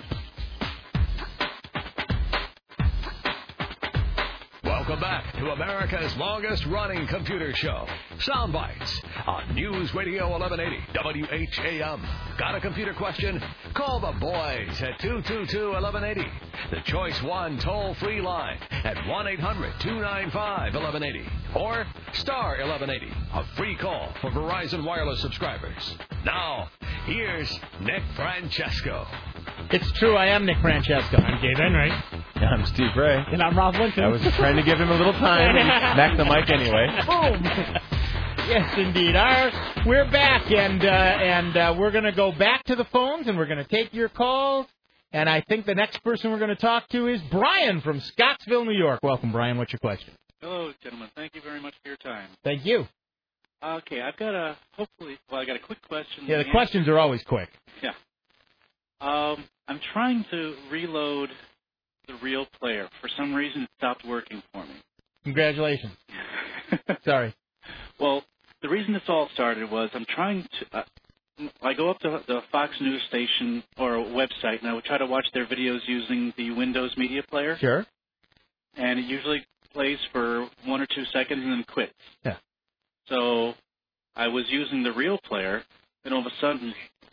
Welcome back to America's longest-running computer show, Soundbites, on News Radio eleven eighty W H A M. Got a computer question? Call the boys at two two two, eleven eighty. The Choice One toll-free line at one eight hundred, two nine five, eleven eighty. Or star eleven eighty, a free call for Verizon Wireless subscribers. Now, here's Nick Francesco. It's true, I am Nick Francesco. I'm Dave Enright. I'm Steve Ray. And I'm Rob Linton. I was trying to give him a little time. Back the mic anyway. Boom. Yes, indeed. Our, we're back, and uh, and uh, we're going to go back to the phones, and we're going to take your calls. And I think the next person we're going to talk to is Brian from Scottsville, New York. Welcome, Brian. What's your question? Hello, gentlemen. Thank you very much for your time. Thank you. Okay, I've got a, hopefully, well, I got a quick question. Yeah, the questions are always quick. Yeah. Um, I'm trying to reload the Real Player. For some reason, it stopped working for me. Congratulations. Sorry. Well, the reason this all started was I'm trying to, uh, I go up to the Fox News station or website, and I would try to watch their videos using the Windows Media Player. Sure. And it usually plays for one or two seconds and then quits. Yeah. So I was using the Real Player, and all of a sudden,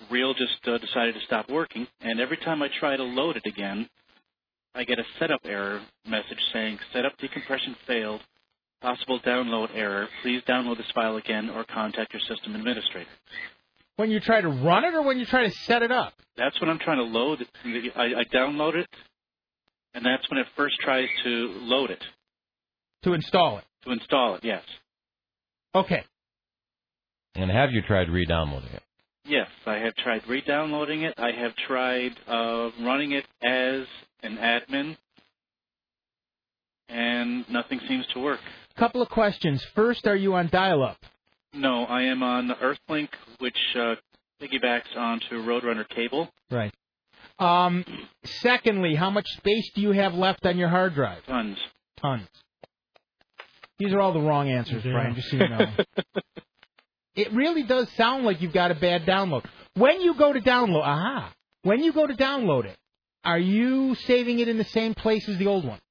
reel just uh, decided to stop working, and every time I try to load it again, I get a setup error message saying, setup decompression failed, possible download error, please download this file again or contact your system administrator. When you try to run it or when you try to set it up? That's when I'm trying to load it. I, I download it, and that's when it first tries to load it. To install it? To install it, yes. Okay. And have you tried re-downloading it? Yes, I have tried re-downloading it. I have tried uh, running it as an admin, and nothing seems to work. Couple of questions. First, are you on dial-up? No, I am on Earthlink, which uh, piggybacks onto Roadrunner cable. Right. Um, secondly, how much space do you have left on your hard drive? Tons. Tons. These are all the wrong answers, Yeah. Brian, just so you know. It really does sound like you've got a bad download. When you go to download, aha, when you go to download it, are you saving it in the same place as the old one?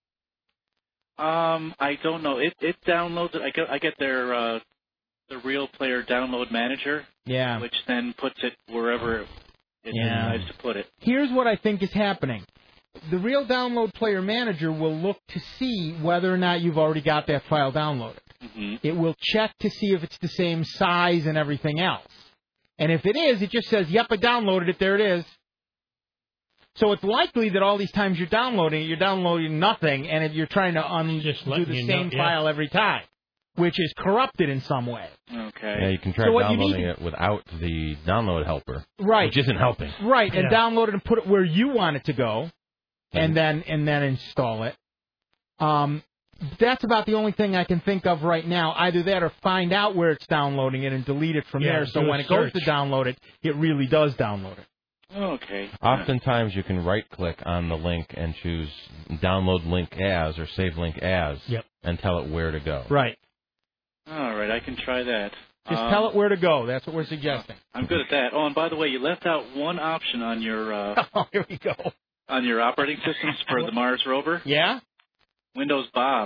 Um, I don't know. It it downloads it. I get I get their uh, the Real Player Download Manager. Yeah. Which then puts it wherever it Yeah. decides to put it. Here's what I think is happening. The Real Download Player Manager will look to see whether or not you've already got that file downloaded. Mm-hmm. It will check to see if it's the same size and everything else. And if it is, it just says, yep, I downloaded it, there it is. So it's likely that all these times you're downloading it, you're downloading nothing, and if you're trying to un- do letting the you same know, yeah. file every time, which is corrupted in some way. Okay. Yeah, you can try So what you downloading need- it without the download helper. Right. Which isn't helping. Right, and Yeah. download it and put it where you want it to go, and then and then install it. Um, that's about the only thing I can think of right now. Either that or find out where it's downloading it and delete it from Yeah, there. So do a when it goes search. to download it, it really does download it. Okay. Oftentimes you can right-click on the link and choose download link as or save link as Yep. and tell it where to go. Right. All right, I can try that. Just Um, tell it where to go. That's what we're suggesting. I'm good at that. Oh, and by the way, you left out one option on your uh, oh, here we go. on your operating systems for the Mars rover. Yeah. Windows Bob.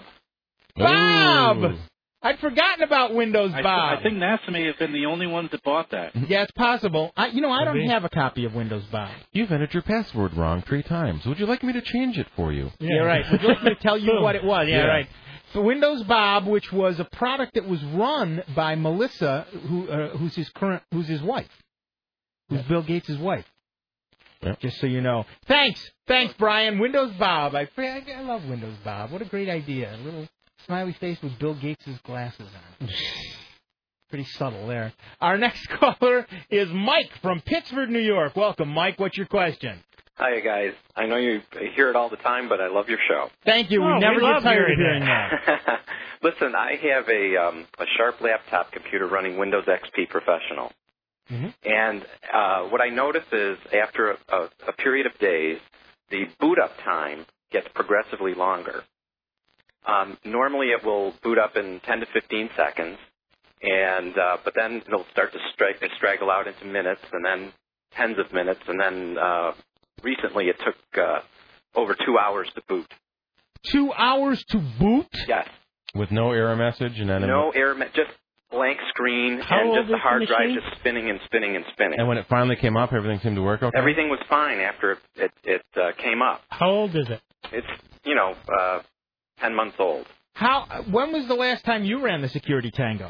Bob! I'd forgotten about Windows I, Bob. I think NASA may have been the only ones that bought that. Yeah, it's possible. I, you know, I don't Maybe. have a copy of Windows Bob. You've entered your password wrong three times. Would you like me to change it for you? Yeah, right. Would you like me to tell you what it was? Yeah, Yeah. right. So Windows Bob, which was a product that was run by Melissa, who uh, who's his current, who's his wife, who's Bill Gates' wife. Yep. Just so you know. Thanks, thanks, Brian. Windows Bob. I I love Windows Bob. What a great idea. A little smiley face with Bill Gates' glasses on. Pretty subtle there. Our next caller is Mike from Pittsford, New York. Welcome, Mike. What's your question? Hi, guys. I know you hear it all the time, but I love your show. Thank you. Oh, we we never love get tired of hearing hearing that. Listen, I have a um, a Sharp laptop computer running Windows X P Professional. Mm-hmm. And uh, what I notice is after a, a, a period of days, the boot up time gets progressively longer. Um, normally it will boot up in ten to fifteen seconds, and uh, but then it'll start to strag- straggle out into minutes, and then tens of minutes, and then uh, recently it took uh, over two hours to boot. Two hours to boot? Yes. With no error message and then No error, me- just blank screen, How and old just the is the hard drive machine? just spinning and spinning and spinning. And when it finally came up, everything seemed to work okay? Everything was fine after it it, it uh, came up. How old is it? It's you know uh, ten months old. How? When was the last time you ran the Security Tango?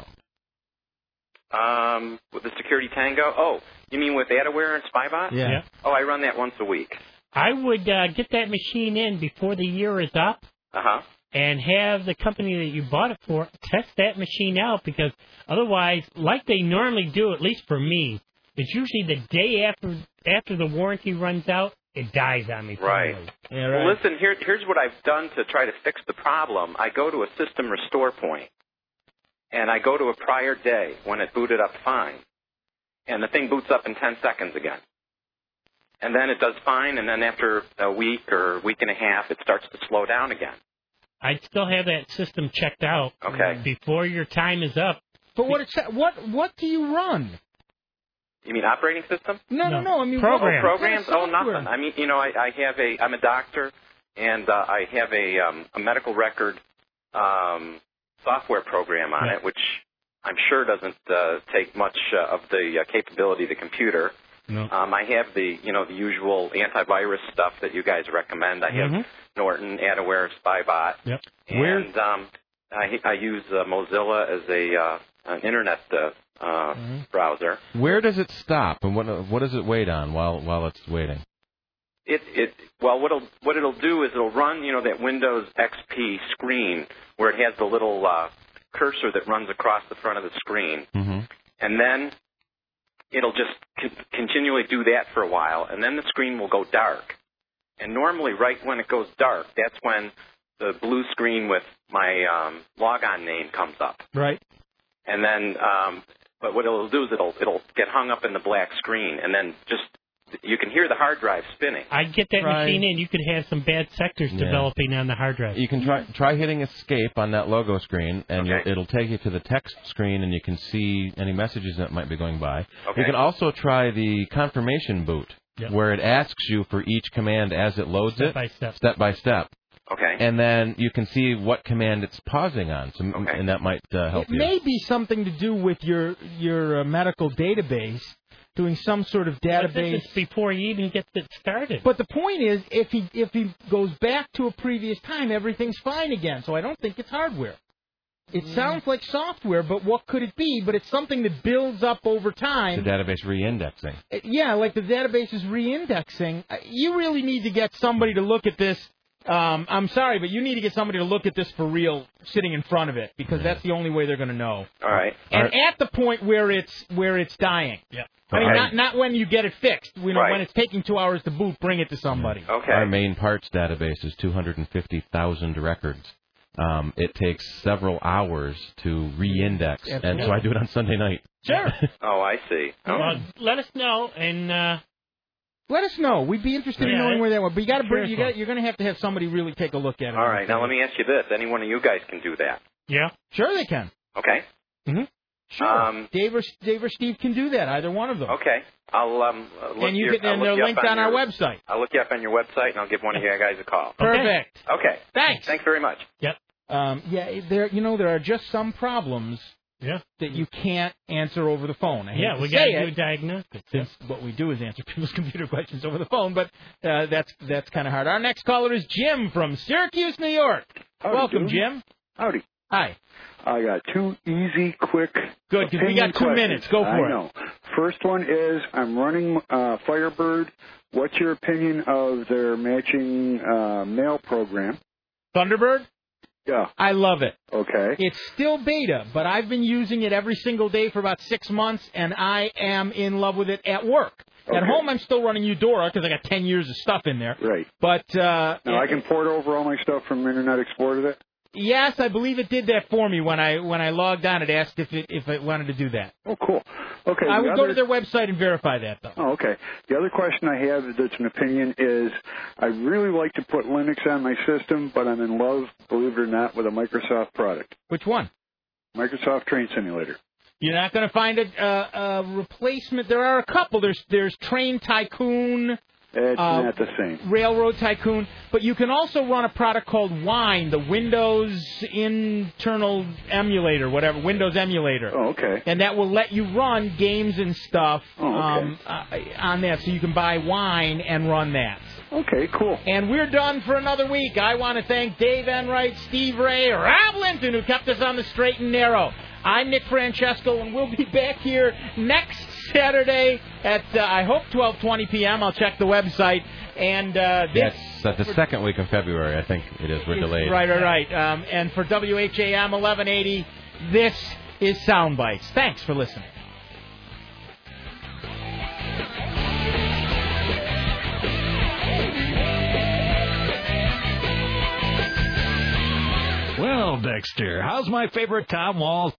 Um, with the Security Tango. Oh, you mean with AdAware and Spybot? Yeah. Yeah. Oh, I run that once a week. I would uh, get that machine in before the year is up Uh huh. and have the company that you bought it for test that machine out, because otherwise, like they normally do, at least for me, it's usually the day after after the warranty runs out, it dies on me. Right. finally. Yeah, Well, listen, here, here's what I've done to try to fix the problem. I go to a system restore point, and I go to a prior day when it booted up fine, and the thing boots up in ten seconds again. And then it does fine, and then after a week or week and a half, it starts to slow down again. I'd still have that system checked out Okay. before your time is up. But what it's, what what do you run? You mean operating system? No, no, no. I mean, Oh, what- programs? what Oh, kind of software? nothing. I mean, you know, I, I have a. I'm a doctor, and uh, I have a um, a medical record um, software program on Yeah. it, which I'm sure doesn't uh, take much uh, of the uh, capability of the computer. No. Um, I have the, you know, the usual antivirus stuff that you guys recommend. I have Mhm. Norton, AdAware, Spybot, Yep. and um, I, I use uh, Mozilla as a uh, an internet uh, uh, Mm-hmm. browser. Where does it stop, and what what does it wait on while while it's waiting? It it well, what it'll what it'll do is it'll run, you know, that Windows X P screen where it has the little uh, cursor that runs across the front of the screen, Mm-hmm. and then it'll just con- continually do that for a while, and then the screen will go dark. And normally, right when it goes dark, that's when the blue screen with my um, logon name comes up. Right. And then, um, but what it'll do is it'll it'll get hung up in the black screen, and then just you can hear the hard drive spinning. I get that Try- machine in. You could have some bad sectors Yeah. developing on the hard drive. You can try try hitting escape on that logo screen, and Okay. you'll, it'll take you to the text screen, and you can see any messages that might be going by. Okay. You can also try the confirmation boot, Yep. where it asks you for each command as it loads Step it, by step. step by step. Okay. And then you can see what command it's pausing on, so, and that might uh, help It you. may be something to do with your your uh, medical database, doing some sort of But database. this is before you even get it started. But the point is, if he if he goes back to a previous time, everything's fine again. So I don't think it's hardware. It Mm. sounds like software, but what could it be? But it's something that builds up over The time. database reindexing. Uh, Yeah, like the database is reindexing. Uh, You really need to get somebody to look at this. Um, I'm sorry, but you need to get somebody to look at this for real, sitting in front of it, because that's the only way they're going to know. All right. And at the point where it's where it's dying. Yeah. I mean, Okay. not not when you get it fixed. You know, Right. when it's taking two hours to boot, bring it to somebody. Okay. Our main parts database is two hundred fifty thousand records. Um, it takes several hours to reindex, and so Absolutely. I do it on Sunday night. Sure. Oh, I see. Oh. Well, let us know, and uh, Let us know. We'd be interested in Yeah, knowing where that was. But you got to bring. You careful. got. You're going to have to have somebody really take a look at it. All right. Now let me ask you this: any one of you guys can do that? yeah. Sure, they can. Okay. Mm-hmm. Sure. Um, Dave or Dave or Steve can do that. Either one of them. Okay. I'll um. uh, Look And you your, can. I'll And look they're you up linked on our your- website. I'll look you up on your website, and I'll give one of you guys a call. Perfect. Okay. Thanks. Thanks very much. Yep. Um, yeah, there. You know, there are just some problems Yeah. that you can't answer over the phone. I hate Yeah, to we say got to do it, a diagnostic. since what we do is answer people's computer questions over the phone, but uh, that's that's kind of hard. Our next caller is Jim from Syracuse, New York. Howdy, Welcome, dude. Jim. Howdy. Hi. I got two easy, quick. Good, 'cause we got opinion two questions. minutes. Go for I it. know. First one is I'm running uh, Firebird. What's your opinion of their matching uh, mail program? Thunderbird? Yeah. I love it. Okay. It's still beta, but I've been using it every single day for about six months, and I am in love with it at work. At Okay. home, I'm still running Eudora because I got ten years of stuff in there. Right. But uh, Now I can port over all my stuff from Internet Explorer to that. yes, I believe it did that for me when I when I logged on. It asked if it if it wanted to do that. Oh, cool. Okay. I the would go other- to their website and verify that, though. Oh, okay. The other question I have that's an opinion is I really like to put Linux on my system, but I'm in love, believe it or not, with a Microsoft product. Which one? Microsoft Train Simulator. You're not going to find a, a, a replacement. There are a couple. There's there's Train Tycoon. It's Uh, not the same. Railroad Tycoon, but you can also run a product called Wine, the Windows internal emulator, whatever, Windows emulator. Oh, okay. And that will let you run games and stuff Oh, okay. um, uh, on that, so you can buy Wine and run that. Okay, cool. And we're done for another week. I want to thank Dave Enright, Steve Ray, Rob Linton, who kept us on the straight and narrow. I'm Nick Francesco, and we'll be back here next Saturday at, uh, I hope, twelve twenty p.m. I'll check the website. And uh, this... Yes, uh, the second week of February, I think it is. We're delayed. Right, right, right. Um, and for W H A M eleven eighty, this is Soundbites. Thanks for listening. Well, Dexter, how's my favorite Tom Wall